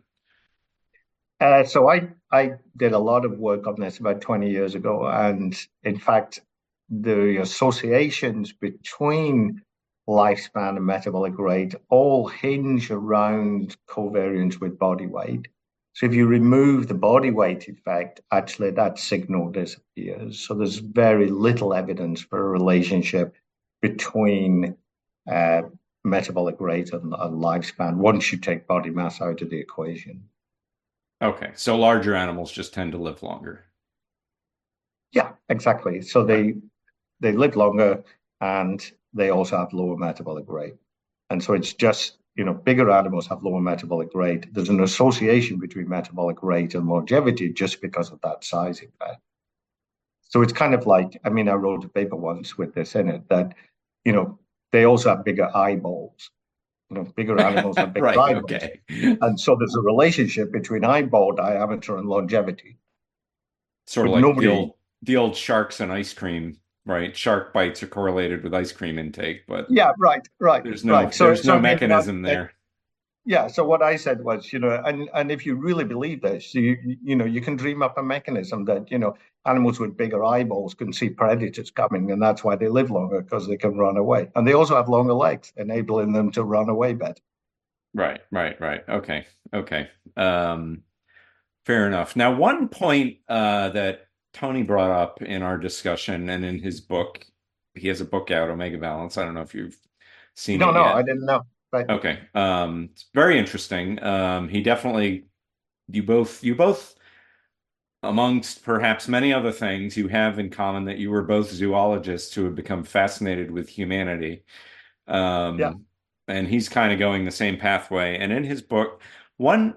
I did a lot of work on this about 20 years ago, and in fact, the associations between lifespan and metabolic rate all hinge around covariance with body weight. So if you remove the body weight effect, actually that signal disappears. So there's very little evidence for a relationship between uh, metabolic rate and lifespan once you take body mass out of the equation. Okay, so larger animals just tend to live longer. Yeah, exactly. So Right. they live longer and they also have lower metabolic rate. And so it's just, bigger animals have lower metabolic rate. There's an association between metabolic rate and longevity just because of that size effect. So it's kind of like, I mean, I wrote a paper once with this in it that, you know, they also have bigger eyeballs. Bigger animals have bigger Right, eyeballs. okay. And so there's a relationship between eyeball diameter and longevity. Sort of But like nobody, the old sharks and ice cream right? Shark bites are correlated with ice cream intake, but Yeah, right, right, there's right. no So, there's so no I mean, mechanism there. yeah. So what I said was, and if you really believe this, you can dream up a mechanism that, animals with bigger eyeballs can see predators coming, and that's why they live longer because they can run away, and they also have longer legs, enabling them to run away better. Right, right, right. Okay, okay. Um, Fair enough. Now, one point that Tony brought up in our discussion and in his book, he has a book out, Omega Balance. I don't know if you've seen No, it no, I yet. didn't know. Right. Okay. It's very interesting. He definitely, you both, amongst perhaps many other things, you have in common that you were both zoologists who have become fascinated with humanity. Yeah. Um, and he's kind of going the same pathway. And in his book, one,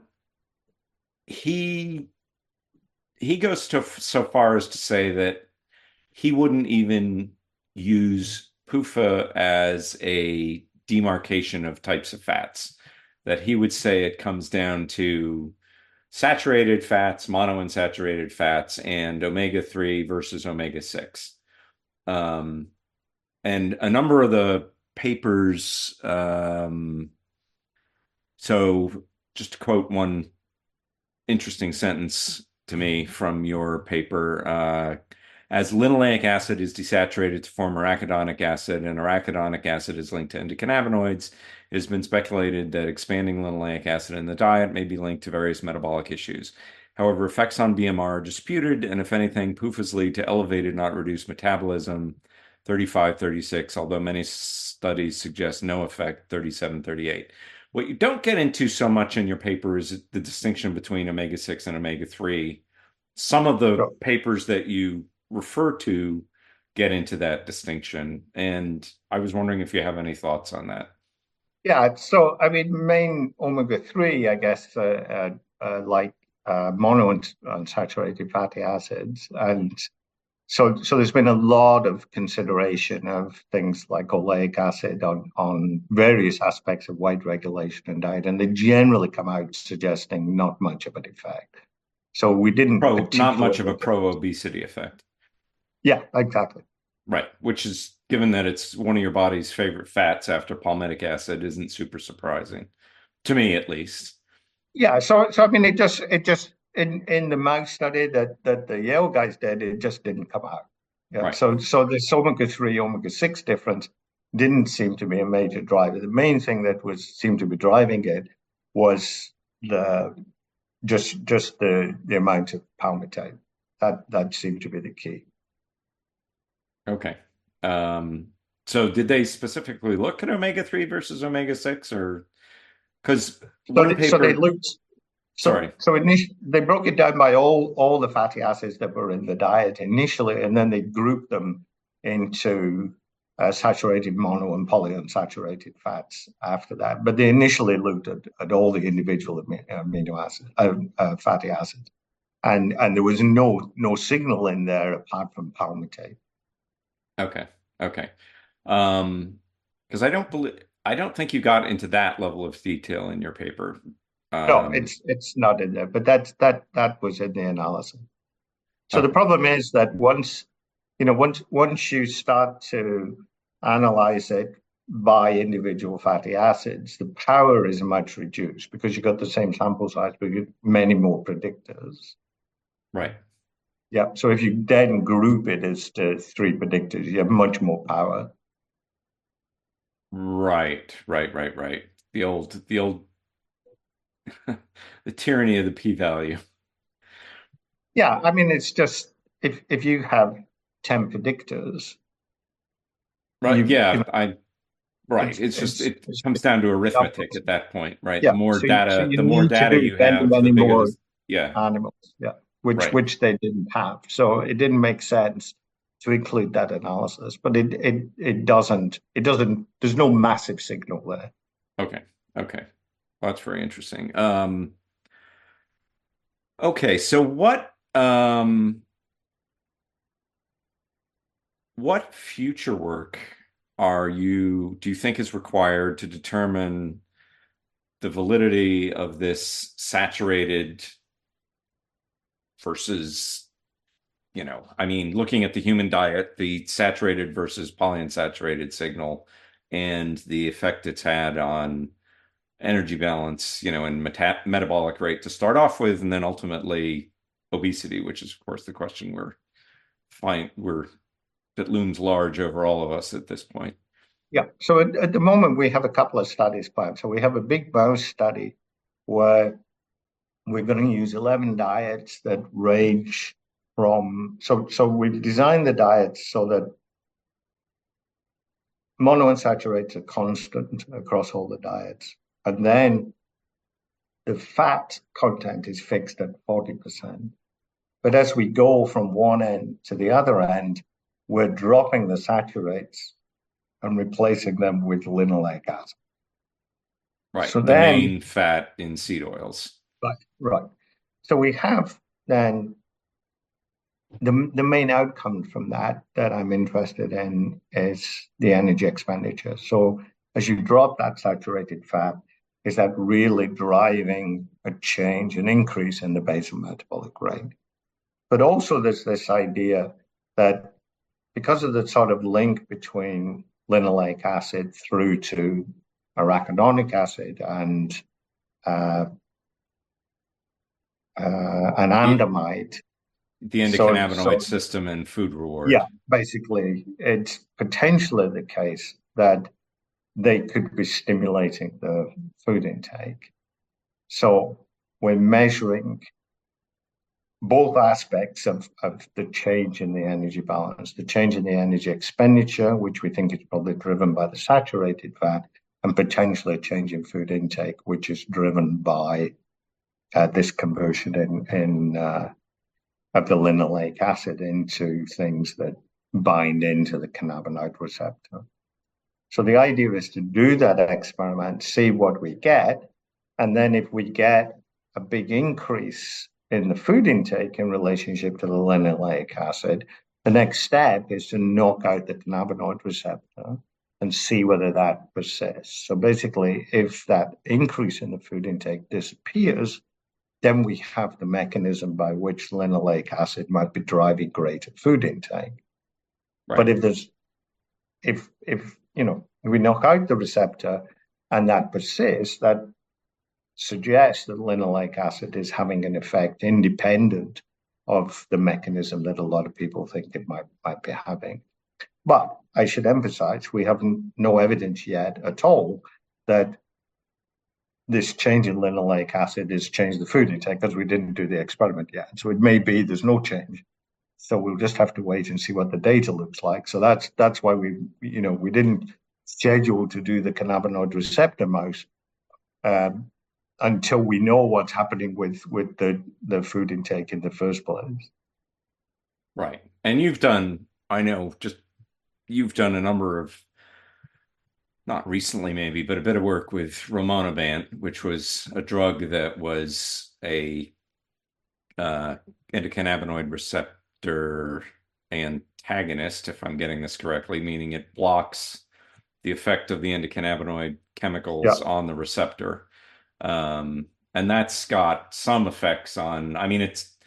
he he goes to so far as to say that he wouldn't even use PUFA as a demarcation of types of fats, that he would say it comes down to saturated fats, monounsaturated fats, and omega-3 versus omega-6. Um, and a number of the papers, so just to quote one interesting sentence to me from your paper. As linoleic acid is desaturated to form arachidonic acid, and arachidonic acid is linked to endocannabinoids, it has been speculated that expanding linoleic acid in the diet may be linked to various metabolic issues. However, effects on BMR are disputed, and if anything, PUFAs lead to elevated, not reduced metabolism, 35, 36, although many studies suggest no effect, 37, 38. What you don't get into so much in your paper is the distinction between omega-6 and omega-3. Some of the Sure. papers that you refer to get into that distinction. And I was wondering if you have any thoughts on that. Yeah. So, I mean, main omega-3, I guess, like monounsaturated fatty acids. And so there's been a lot of consideration of things like oleic acid on various aspects of weight regulation and diet, and they generally come out suggesting not much of an effect. So we didn't Not much particularly of a look at. pro-obesity effect. Yeah, exactly. Right. Which is, given that it's one of your body's favorite fats after palmitic acid, isn't super surprising. To me, at least. Yeah, so I mean, it just in the mouse study that the Yale guys did, it just didn't come out. Yeah, Right. so this omega-3, omega-6 difference didn't seem to be a major driver. The main thing that was seemed to be driving it was the just the amount of palmitate. That seemed to be the key. Okay. Um, so did they specifically look at omega-3 versus omega-6, or because one So they paper, looked. sorry. So initially, they broke it down by all the fatty acids that were in the diet initially, and then they grouped them into saturated mono and polyunsaturated fats after that. But they initially looked at all the individual amino acids, fatty acids, and there was no signal in there apart from palmitate. Okay. Okay. Um, because I don't think you got into that level of detail in your paper. No, Um, it's not in there, but that was in the analysis. So the okay. problem is that once you start to analyze it by individual fatty acids, the power is much reduced because you've got the same sample size, but you get many more predictors. Right. Yeah. So if you then group it as to three predictors, you have much more power. Right. Right. Right. Right. The old the tyranny of the p-value. Yeah. I mean, it's just if you have 10 predictors, Right. you Yeah. know, Right. it's It's just it's it it's comes down to arithmetic numbers. at that point, right? Yeah. So The you more need to data do you many, have, the many bigger more this. Yeah. animals, yeah, which Right. which they didn't have. So it didn't make sense to include that analysis. But it doesn't there's no massive signal there. Okay. Okay. Well, that's very interesting. Okay. So what future work do you think is required to determine the validity of this saturated versus, I mean, looking at the human diet, the saturated versus polyunsaturated signal, and the effect it's had on energy balance, and metabolic rate to start off with, and then ultimately obesity, which is, of course, the question that looms large over all of us at this point. Yeah. So at the moment, we have a couple of studies planned. So we have a big mouse study where we're going to use 11 diets that range from, so we've designed the diets so that monounsaturated are constant across all the diets. And then the fat content is fixed at 40%. But as we go from one end to the other end, we're dropping the saturates and replacing them with linoleic acid. Right. So the then, main fat in seed oils. Right. So we have then the main outcome from that I'm interested in is the energy expenditure. So as you drop that saturated fat, is that really driving a change, an increase in the basal metabolic rate? But also there's this idea that because of the sort of link between linoleic acid through to arachidonic acid and anandamide. The endocannabinoid system and food reward. Yeah, basically, it's potentially the case that they could be stimulating the food intake. So we're measuring both aspects of the change in the energy balance, the change in the energy expenditure, which we think is probably driven by the saturated fat, and potentially a change in food intake, which is driven by this conversion of the linoleic acid into things that bind into the cannabinoid receptor. So the idea is to do that experiment, see what we get, and then if we get a big increase in the food intake in relationship to the linoleic acid, the next step is to knock out the cannabinoid receptor and see whether that persists. So basically, if that increase in the food intake disappears, then we have the mechanism by which linoleic acid might be driving greater food intake. Right. But if we knock out the receptor and that persists, that suggests that linoleic acid is having an effect independent of the mechanism that a lot of people think it might be having. But I should emphasize, we have no evidence yet at all that this change in linoleic acid has changed the food intake, because we didn't do the experiment yet. So it may be there's no change. So we'll just have to wait and see what the data looks like. So that's why we didn't schedule to do the cannabinoid receptor mouse until we know what's happening with the food intake in the first place. Right. And you've done a number of, not recently maybe, but a bit of work with rimonabant, which was a drug that was a endocannabinoid receptor antagonist, if I'm getting this correctly, meaning it blocks the effect of the endocannabinoid chemicals on the receptor. And that's got some effects on, I mean,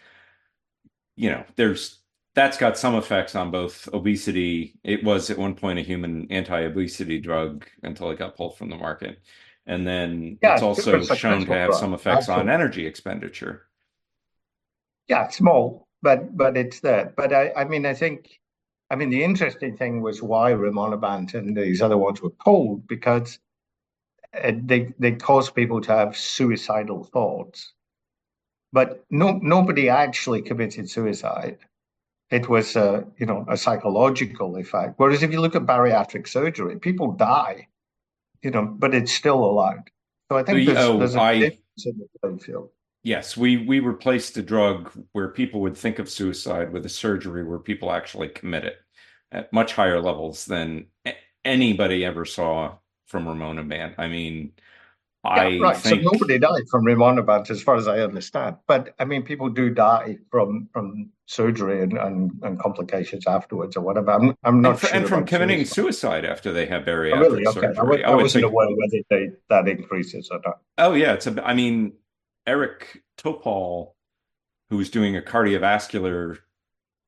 that's got some effects on both obesity. It was at one point a human anti-obesity drug until it got pulled from the market. And then it's also shown to have some effects on energy expenditure. Yeah, small, but it's there. But I mean, the interesting thing was why rimonabant and these other ones were pulled, because they cause people to have suicidal thoughts. But nobody actually committed suicide. It was a psychological effect. Whereas if you look at bariatric surgery, people die, but it's still allowed. So I think there's a difference in the playing field. Yes, we replaced the drug where people would think of suicide with a surgery where people actually commit it at much higher levels than anybody ever saw from rimonabant. I mean, right. So nobody died from rimonabant, as far as I understand. But I mean, people do die from surgery and complications afterwards or whatever. I'm not sure. And from committing suicide after they have bariatric surgery. I wasn't aware whether that increases or not. Oh yeah, Eric Topol, who was doing a cardiovascular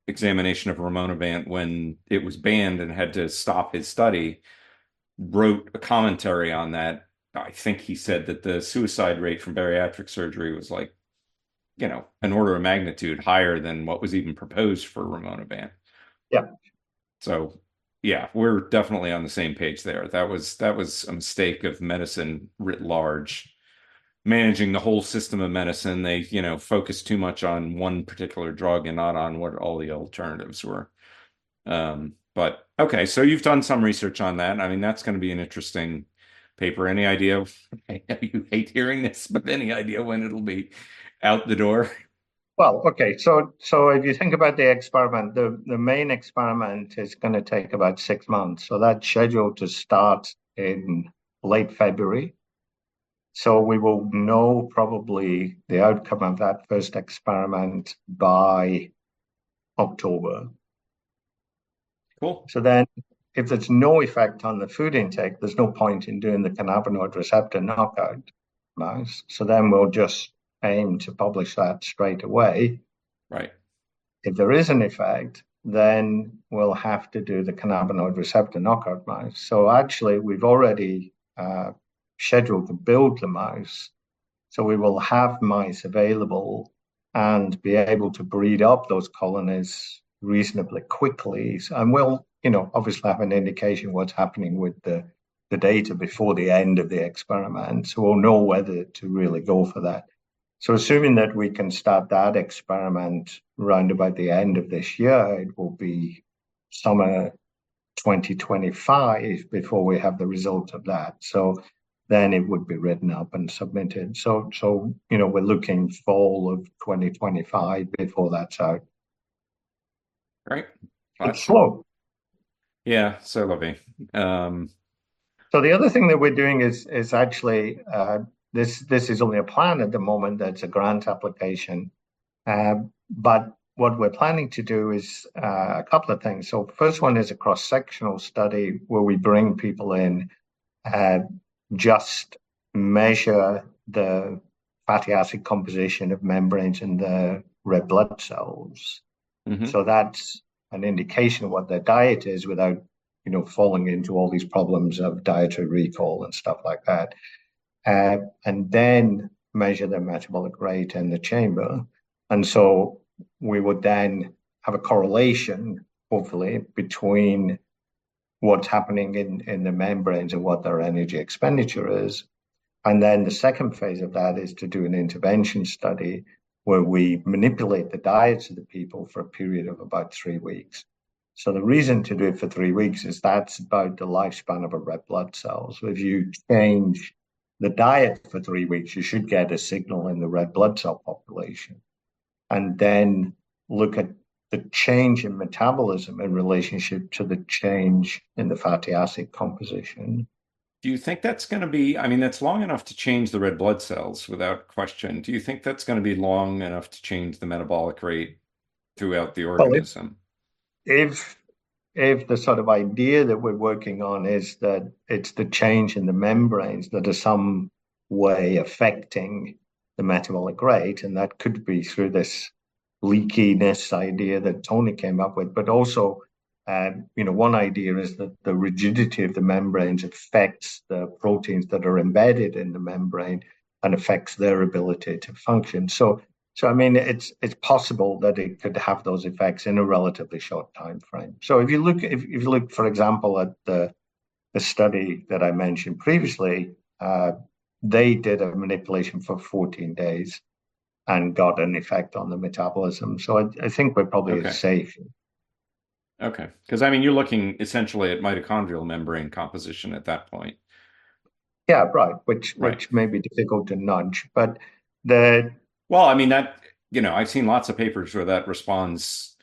examination of rimonabant when it was banned and had to stop his study, wrote a commentary on that. I think he said that the suicide rate from bariatric surgery was like, an order of magnitude higher than what was even proposed for rimonabant. Yeah. So yeah, we're definitely on the same page there. That was a mistake of medicine writ large. Managing the whole system of medicine, they, focused too much on one particular drug and not on what all the alternatives were. But okay, so you've done some research on that. I mean, that's going to be an interesting paper. Any idea? You hate hearing this, but any idea when it'll be out the door? Well, okay. So if you think about the experiment, the main experiment is going to take about 6 months. So that's scheduled to start in late February. So we will know probably the outcome of that first experiment by October. Cool. So then if there's no effect on the food intake, there's no point in doing the cannabinoid receptor knockout mouse. So then we'll just aim to publish that straight away. Right. If there is an effect, then we'll have to do the cannabinoid receptor knockout mouse. So actually, we've already scheduled to build the mouse. So we will have mice available and be able to breed up those colonies reasonably quickly. And we'll, obviously have an indication what's happening with the data before the end of the experiment. So we'll know whether to really go for that. So assuming that we can start that experiment round about the end of this year, it will be summer 2025 before we have the result of that. So then it would be written up and submitted. So we're looking fall of 2025 before that's out. Right. It's slow. Yeah, so lovely. So the other thing that we're doing is actually this is only a plan at the moment. That's a grant application, but what we're planning to do is a couple of things. So first one is a cross-sectional study where we bring people in, just measure the fatty acid composition of membranes in the red blood cells. Mm-hmm. So that's an indication of what their diet is without, falling into all these problems of dietary recall and stuff like that. And then measure their metabolic rate in the chamber. And so we would then have a correlation, hopefully, between what's happening in the membranes and what their energy expenditure is. And then the second phase of that is to do an intervention study where we manipulate the diets of the people for a period of about 3 weeks. So the reason to do it for 3 weeks is that's about the lifespan of a red blood cell. So if you change the diet for 3 weeks, you should get a signal in the red blood cell population. And then look at the change in metabolism in relationship to the change in the fatty acid composition. Do you think that's going to be, I mean, that's long enough to change the red blood cells without question. Do you think that's going to be long enough to change the metabolic rate throughout the organism? Well, if the sort of idea that we're working on is that it's the change in the membranes that are some way affecting the metabolic rate, and that could be through this leakiness idea that Tony came up with, but also, one idea is that the rigidity of the membranes affects the proteins that are embedded in the membrane and affects their ability to function. So I mean, it's possible that it could have those effects in a relatively short time frame. So if you look, for example, at the study that I mentioned previously, they did a manipulation for 14 days and got an effect on the metabolism. So I think we're probably safe. Okay. Because I mean, you're looking essentially at mitochondrial membrane composition at that point. Yeah, right. Which may be difficult to nudge, but well, I mean, I've seen lots of papers where that responds,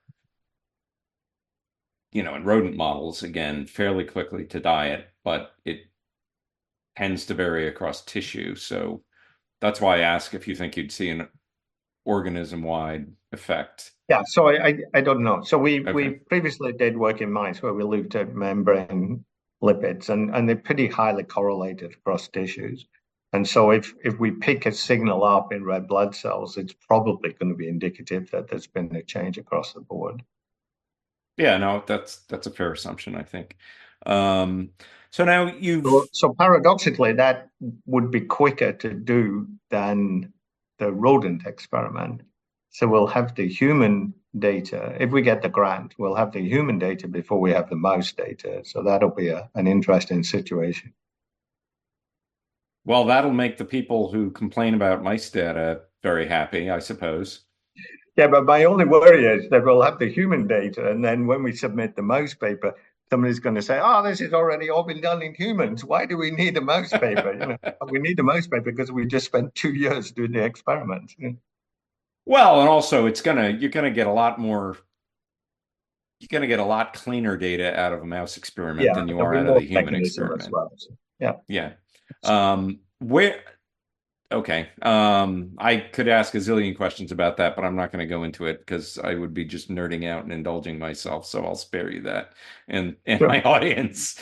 in rodent models, again, fairly quickly to diet, but it tends to vary across tissue. So that's why I ask if you think you'd see an organism-wide effect. Yeah, so I don't know. So we previously did work in mice where we looked at membrane lipids, and they're pretty highly correlated across tissues. And so if we pick a signal up in red blood cells, it's probably going to be indicative that there's been a change across the board. Yeah, no, that's a fair assumption, I think. Um, so now So paradoxically, that would be quicker to do than the rodent experiment. So we'll have the human data. If we get the grant, we'll have the human data before we have the mouse data. So that'll be an interesting situation. well, that'll make the people who complain about mice data very happy, I suppose. Yeah, but my only worry is that we'll have the human data, and then when we submit the mouse paper, somebody's going to say, "Oh, this has already all been done in humans. Why do we need a mouse paper?" We need a mouse paper because we just spent 2 years doing the experiment. Well, and also you're gonna get a lot more, you're gonna get a lot cleaner data out of a mouse experiment Yeah, than you there'll are be out of more the human mechanism as experiment. well. So, yeah. Yeah. Where Okay. I could ask a zillion questions about that, but I'm not going to go into it because I would be just nerding out and indulging myself. So I'll spare you that and Sure. my audience.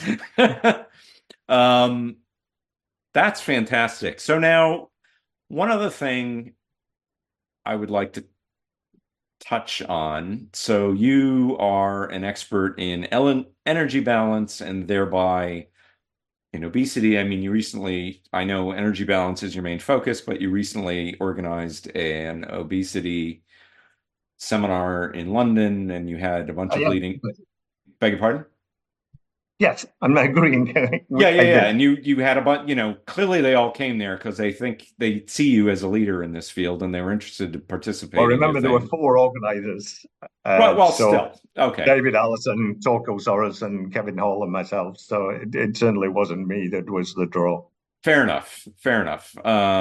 Um, that's fantastic. So now, one other thing I would like to touch on. So you are an expert in energy balance and thereby in obesity. I mean, I know energy balance is your main focus, but you recently organized an obesity seminar in London and you had a bunch of Yeah. beg your pardon? Yes, I'm agreeing. I Yeah. did. And you had a bunch, clearly they all came there because they think they see you as a leader in this field and they were interested to Well, participate in your remember there were thing. 4 organizers. Well, So still. Okay. David Allison, Torkel Sorensen, Kevin Hall, and myself. So it certainly wasn't me that was the draw. Fair enough. Fair enough.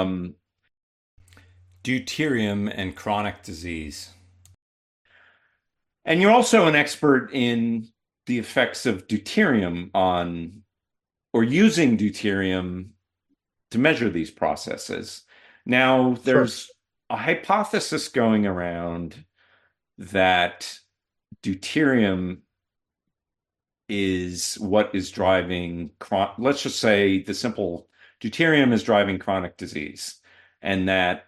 Deuterium and chronic disease. And you're also an expert in the effects of deuterium on, or using deuterium to measure these processes. Now, Sure. there's a hypothesis going around that deuterium is what is driving, let's just say the simple deuterium is driving chronic disease. And that,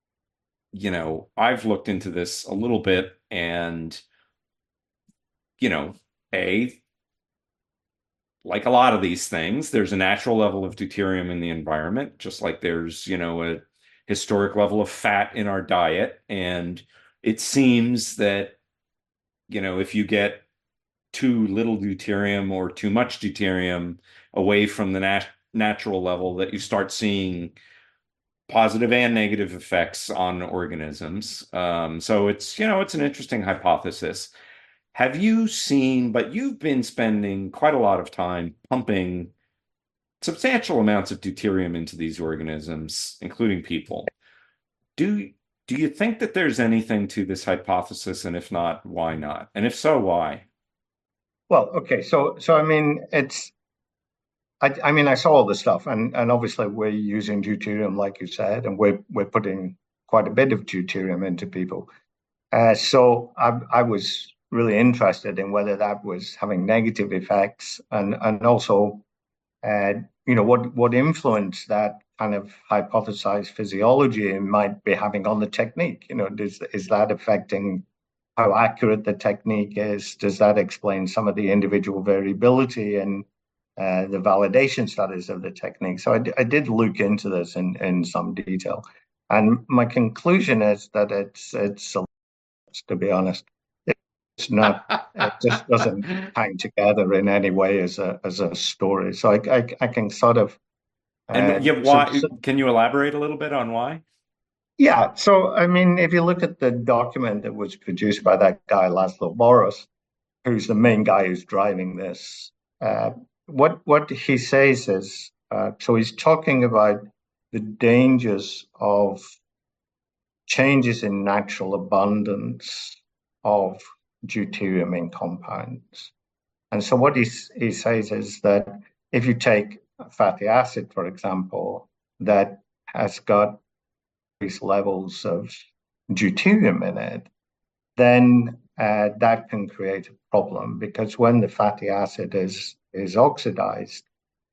I've looked into this a little bit and, you know, A, like a lot of these things, there's a natural level of deuterium in the environment, just like there's, a historic level of fat in our diet. And it seems that, if you get too little deuterium or too much deuterium away from the natural level, that you start seeing positive and negative effects on organisms. So it's an interesting hypothesis. Have you seen, but you've been spending quite a lot of time pumping substantial amounts of deuterium into these organisms, including people. Do do you think that there's anything to this hypothesis? And if not, why not? And if so, why? Well, okay. So I mean, I mean, I saw all the stuff, and obviously we're using deuterium, like you said, and we're putting quite a bit of deuterium into people. So I was really interested in whether that was having negative effects, and also, uh, what influence that kind of hypothesized physiology might be having on the technique. Is that affecting how accurate the technique is? Does that explain some of the individual variability and the validation studies of the technique? So I did look into this in some detail, and my conclusion is that it's to be honest, it's not. It just doesn't hang together in any way as a story. So I can sort of And yeah, why? Can you elaborate a little bit on why? yeah. So I mean, if you look at the document that was produced by that guy Laszlo Boris, who's the main guy who's driving this. Uh, what he says is, so he's talking about the dangers of changes in natural abundance of deuterium in compounds. And so he says is that if you take fatty acid, for example, that has got these levels of deuterium in it, then that can create a problem because when the fatty acid is oxidized,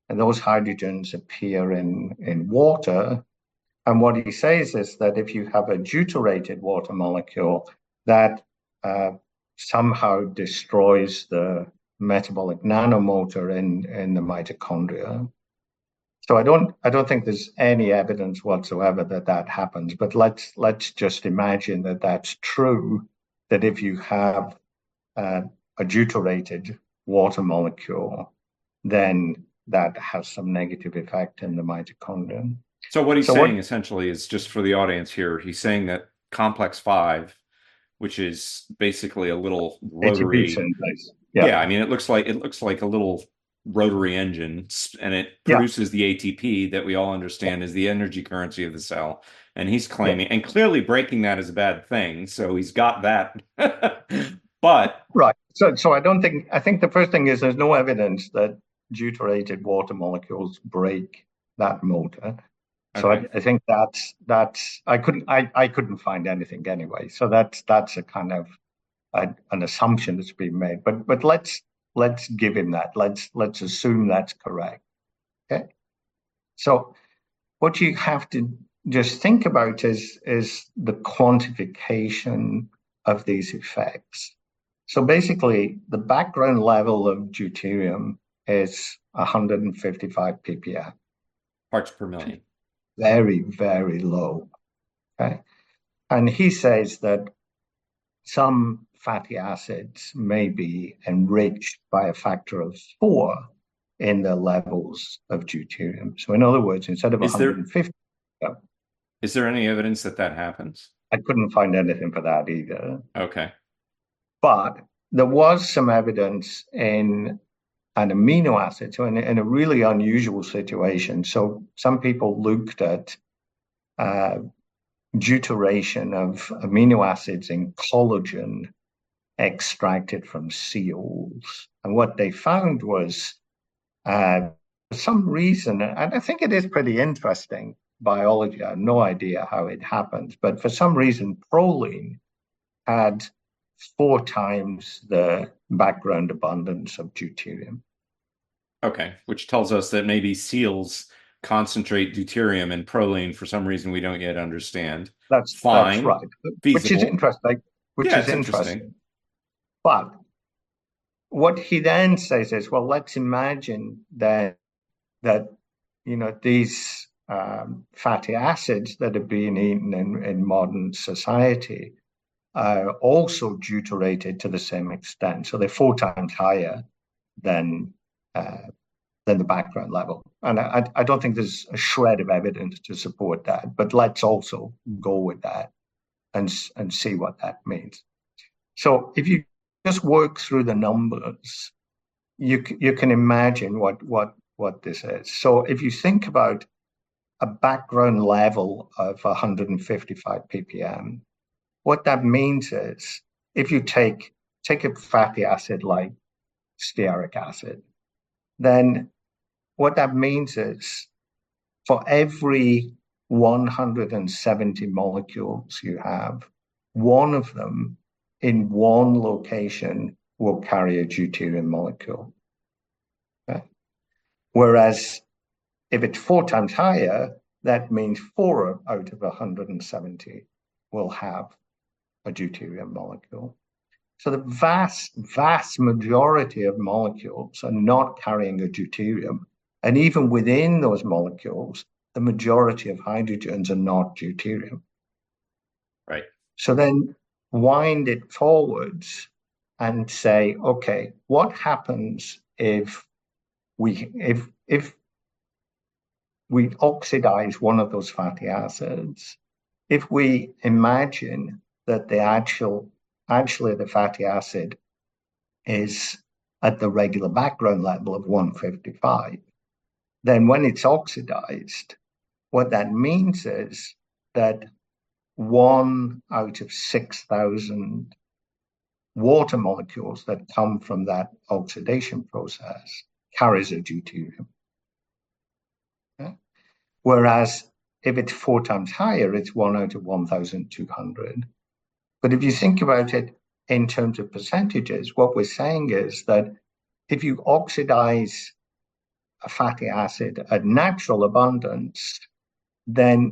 and those hydrogens appear in water. And what he says is that if you have a deuterated water molecule, that somehow destroys the metabolic nanomotor in the mitochondria. So I don't think there's any evidence whatsoever that happens. But let's just imagine that that's true. That if you have a deuterated water molecule, then that has some negative effect in the mitochondria. So what he's saying essentially is, just for the audience here, he's saying that complex 5, which is basically a little rotary. Yeah, I mean, it looks like a little rotary engine, and it produces the ATP that we all understand is the energy currency of the cell. And he's claiming, and clearly breaking that is a bad thing. So he's got that. But right. So I think the first thing is there's no evidence that deuterated water molecules break that motor. So I think that's I couldn't find anything anyway. So that's a kind of an assumption that's been made. But let's give him that. Let's assume that's correct. Okay. So what you have to just think about is the quantification of these effects. So basically, the background level of deuterium is 155 ppm. Parts per million. Very, very low. Okay. And he says that some fatty acids may be enriched by a factor of 4 in the levels of deuterium. So in other words, instead of 150... Is there any evidence that happens? I couldn't find anything for that either. Okay. But there was some evidence in an amino acid, so in a really unusual situation. So some people looked at deuteration of amino acids in collagen extracted from seals. And what they found was, for some reason, and I think it is pretty interesting biology, I have no idea how it happens, but for some reason, proline had 4 times the background abundance of deuterium. Okay, which tells us that maybe seals concentrate deuterium and proline for some reason we don't yet understand. That's fine. That's right. Feasible. Which is interesting. Interesting. But what he then says is, well, let's imagine that these fatty acids that are being eaten in modern society are also deuterated to the same extent. So they're 4 times higher than the background level. And I don't think there's a shred of evidence to support that, but let's also go with that and see what that means. So if you just work through the numbers, you can imagine what this is. So if you think about a background level of 155 ppm, what that means is if you take a fatty acid like stearic acid, then what that means is for every 170 molecules you have, one of them in one location will carry a deuterium molecule. Okay? Whereas if it's 4 times higher, that means 4 out of 170 will have a deuterium molecule. So the vast, vast majority of molecules are not carrying a deuterium. And even within those molecules, the majority of hydrogens are not deuterium. Right. So then wind it forwards and say, okay, what happens if we oxidize one of those fatty acids? If we imagine that actually the fatty acid is at the regular background level of 155, then when it's oxidized, what that means is that 1 out of 6,000 water molecules that come from that oxidation process carries a deuterium. Okay? Whereas if it's 4 times higher, it's 1 out of 1,200. But if you think about it in terms of percentages, what we're saying is that if you oxidize a fatty acid at natural abundance, then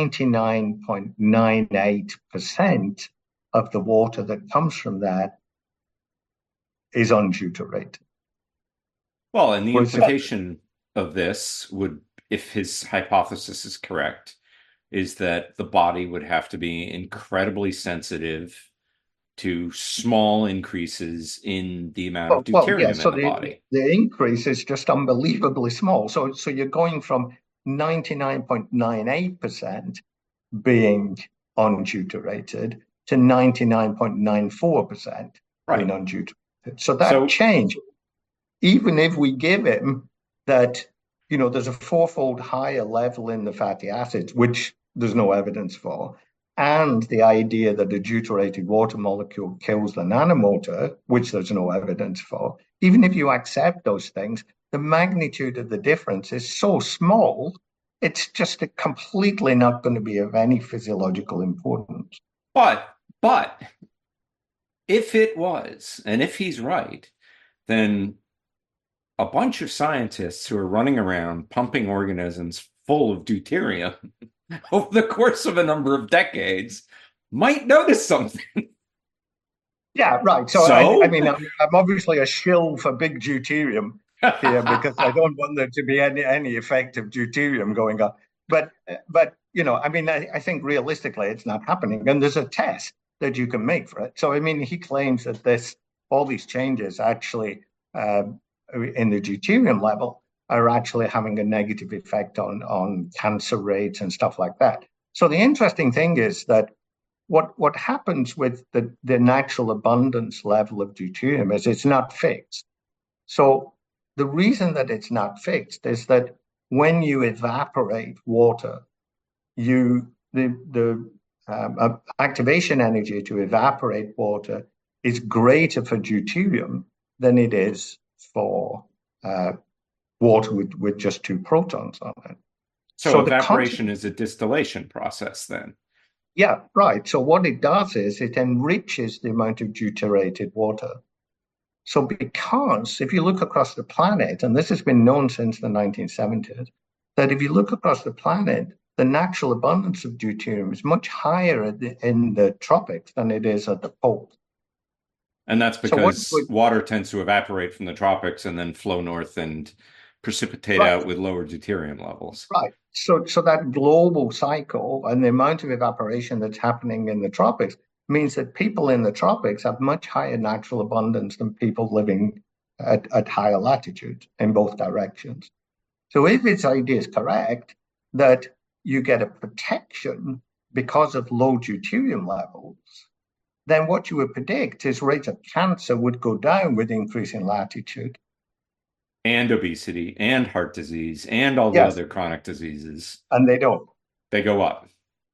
99.98% of the water that comes from that is unduterated. Well, and the implication of this would, if his hypothesis is correct, is that the body would have to be incredibly sensitive to small increases in the amount of deuterium in the body. The increase is just unbelievably small. So you're going from 99.98% being unduterated to 99.94% being unduterated. So that change, even if we give him that, there's a fourfold higher level in the fatty acids, which there's no evidence for, and the idea that a deuterated water molecule kills the nanomotor, which there's no evidence for, even if you accept those things, the magnitude of the difference is so small, it's just completely not going to be of any physiological importance. But if it was, and if he's right, then a bunch of scientists who are running around pumping organisms full of deuterium over the course of a number of decades might notice something. Yeah, right. So? I mean, I'm obviously a shill for big deuterium here because I don't want there to be any effect of deuterium going on. But I mean, I think realistically it's not happening. And there's a test that you can make for it. So, I mean, he claims that all these changes actually in the deuterium level are actually having a negative effect on cancer rates and stuff like that. So the interesting thing is that what happens with the natural abundance level of deuterium is it's not fixed. So the reason that it's not fixed is that when you evaporate water, the activation energy to evaporate water is greater for deuterium than it is for water with just 2 protons on it. So evaporation is a distillation process then? Yeah, right. So what it does is it enriches the amount of deuterated water. So because if you look across the planet, and this has been known since the 1970s, that if you look across the planet, the natural abundance of deuterium is much higher in the tropics than it is at the poles. And that's because water tends to evaporate from the tropics and then flow north and precipitate out with lower deuterium levels. Right. So that global cycle and the amount of evaporation that's happening in the tropics means that people in the tropics have much higher natural abundance than people living at higher latitudes in both directions. So if its idea is correct, that you get a protection because of low deuterium levels, then what you would predict is rates of cancer would go down with increasing latitude. And obesity and heart disease and all the other chronic diseases. And they don't. They go up.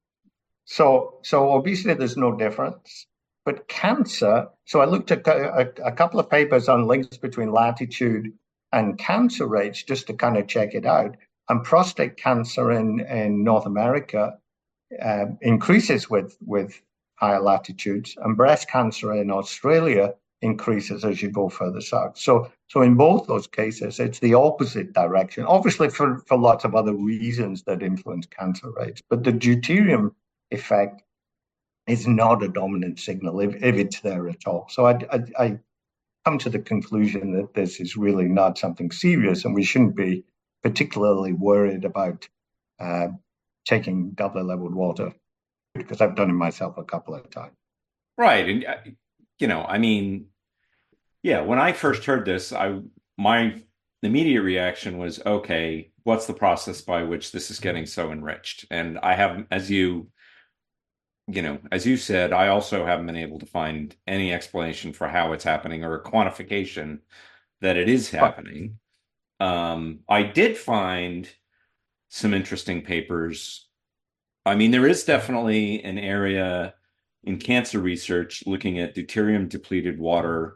So obesity, there's no difference. But cancer, so I looked at a couple of papers on links between latitude and cancer rates just to kind of check it out. And prostate cancer in North America increases with higher latitudes, and breast cancer in Australia increases as you go further south. So in both those cases, it's the opposite direction, obviously for lots of other reasons that influence cancer rates. But the deuterium effect is not a dominant signal if it's there at all. So I come to the conclusion that this is really not something serious, and we shouldn't be particularly worried about taking doubly leveled water, because I've done it myself a couple of times. Right. And, I mean, yeah, when I first heard this, my immediate reaction was, okay, what's the process by which this is getting so enriched? And I have, as you said, I also haven't been able to find any explanation for how it's happening or a quantification that it is happening. I did find some interesting papers. I mean, there is definitely an area in cancer research looking at deuterium depleted water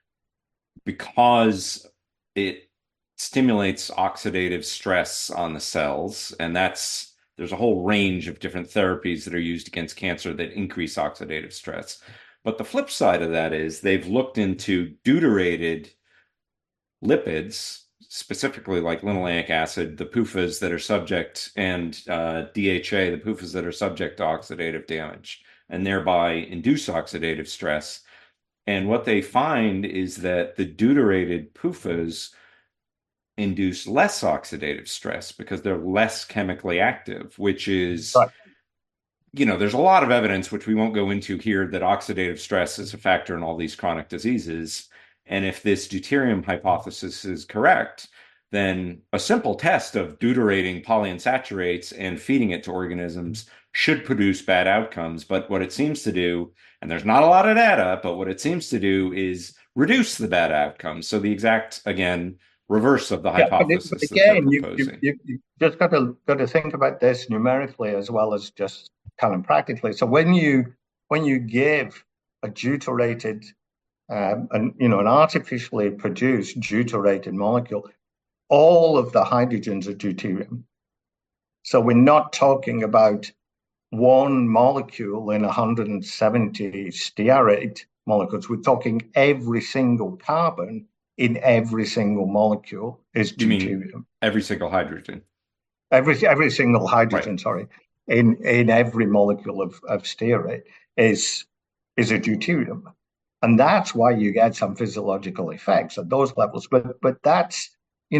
because it stimulates oxidative stress on the cells. And there's a whole range of different therapies that are used against cancer that increase oxidative stress. But the flip side of that is they've looked into deuterated lipids specifically like linoleic acid, the PUFAs that are subject, and DHA, the PUFAs that are subject to oxidative damage, and thereby induce oxidative stress. And what they find is that the deuterated PUFAs induce less oxidative stress because they're less chemically active, which is, Right. There's a lot of evidence, which we won't go into here, that oxidative stress is a factor in all these chronic diseases. And if this deuterium hypothesis is correct, then a simple test of deuterating polyunsaturates and feeding it to organisms should produce bad outcomes. But what it seems to do, and there's not a lot of data, but what it seems to do is reduce the bad outcomes. So the exact, again, reverse of the hypothesis but that they're again, proposing. you just got to think about this numerically as well as just kind of practically. So when you give a deuterated, an artificially produced deuterated molecule, all of the hydrogens are deuterium. So we're not talking about one molecule in 170 stearate molecules. We're talking every single carbon in every single molecule is deuterium. Every single hydrogen. Every single hydrogen, right. Sorry, in every molecule of stearate is a deuterium. And that's why you get some physiological effects at those levels. But that's,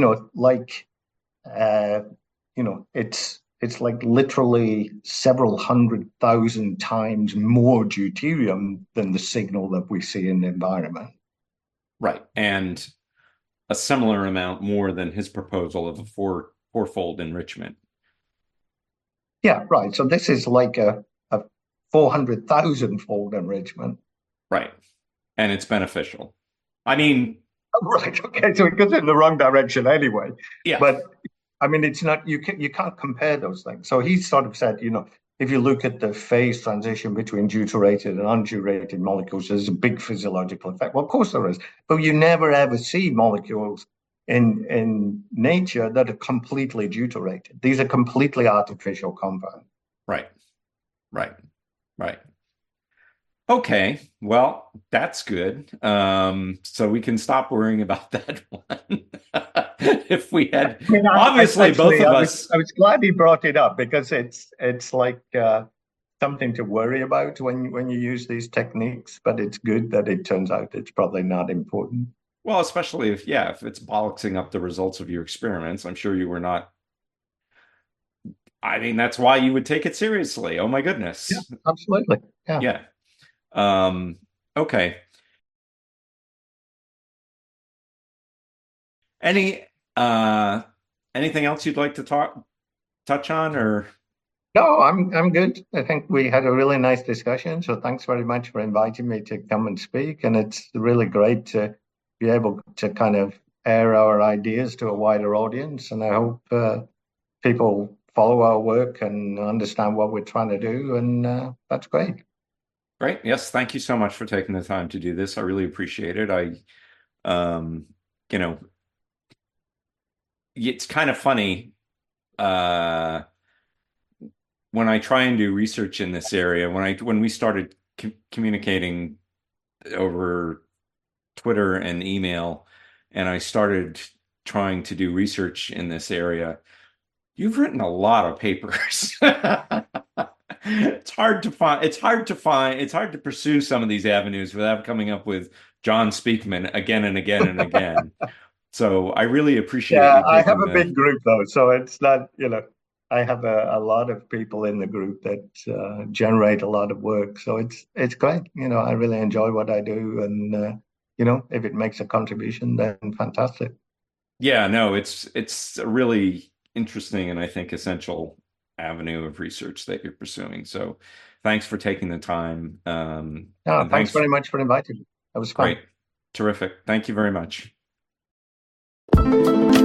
it's like literally several 100,000 times more deuterium than the signal that we see in the environment. Right. And a similar amount more than his proposal of a fourfold enrichment. Yeah, right. So this is like a 400,000-fold enrichment. Right. And it's beneficial. I mean, right. Okay. So it goes in the wrong direction anyway. Yeah. But I mean, it's not, you can't compare those things. So he sort of said, if you look at the phase transition between deuterated and undeuterated molecules, there's a big physiological effect. Well, of course there is, but you never ever see molecules in nature that are completely deuterated. These are completely artificial compounds. Right. Okay, well, that's good. So we can stop worrying about that one. If we had, obviously, both of us. I was glad he brought it up because it's like something to worry about when you use these techniques. But it's good that it turns out it's probably not important. Well, especially if it's bollocksing up the results of your experiments. I'm sure you were not. I mean, that's why you would take it seriously. Oh my goodness. Yeah, absolutely. Yeah. Okay. Anything else you'd like to touch on, or? No, I'm good. I think we had a really nice discussion. So thanks very much for inviting me to come and speak. And it's really great to be able to kind of air our ideas to a wider audience. And I hope people follow our work and understand what we're trying to do. And that's great. Great. Yes. Thank you so much for taking the time to do this. I really appreciate it. It's kind of funny, when I try and do research in this area, when we started communicating over Twitter and email, and I started trying to do research in this area, you've written a lot of papers. It's hard to pursue some of these avenues without coming up with John Speakman again and again and again. So I really appreciate you taking I have a big group though, so it's not, I have a lot of people in the group that generate a lot of work. So it's great. I really enjoy what I do, and if it makes a contribution, then fantastic. Yeah, no, it's a really interesting and I think essential avenue of research that you're pursuing. So thanks for taking the time. Thanks very much for inviting me. That was fun. Great. Terrific. Thank you very much.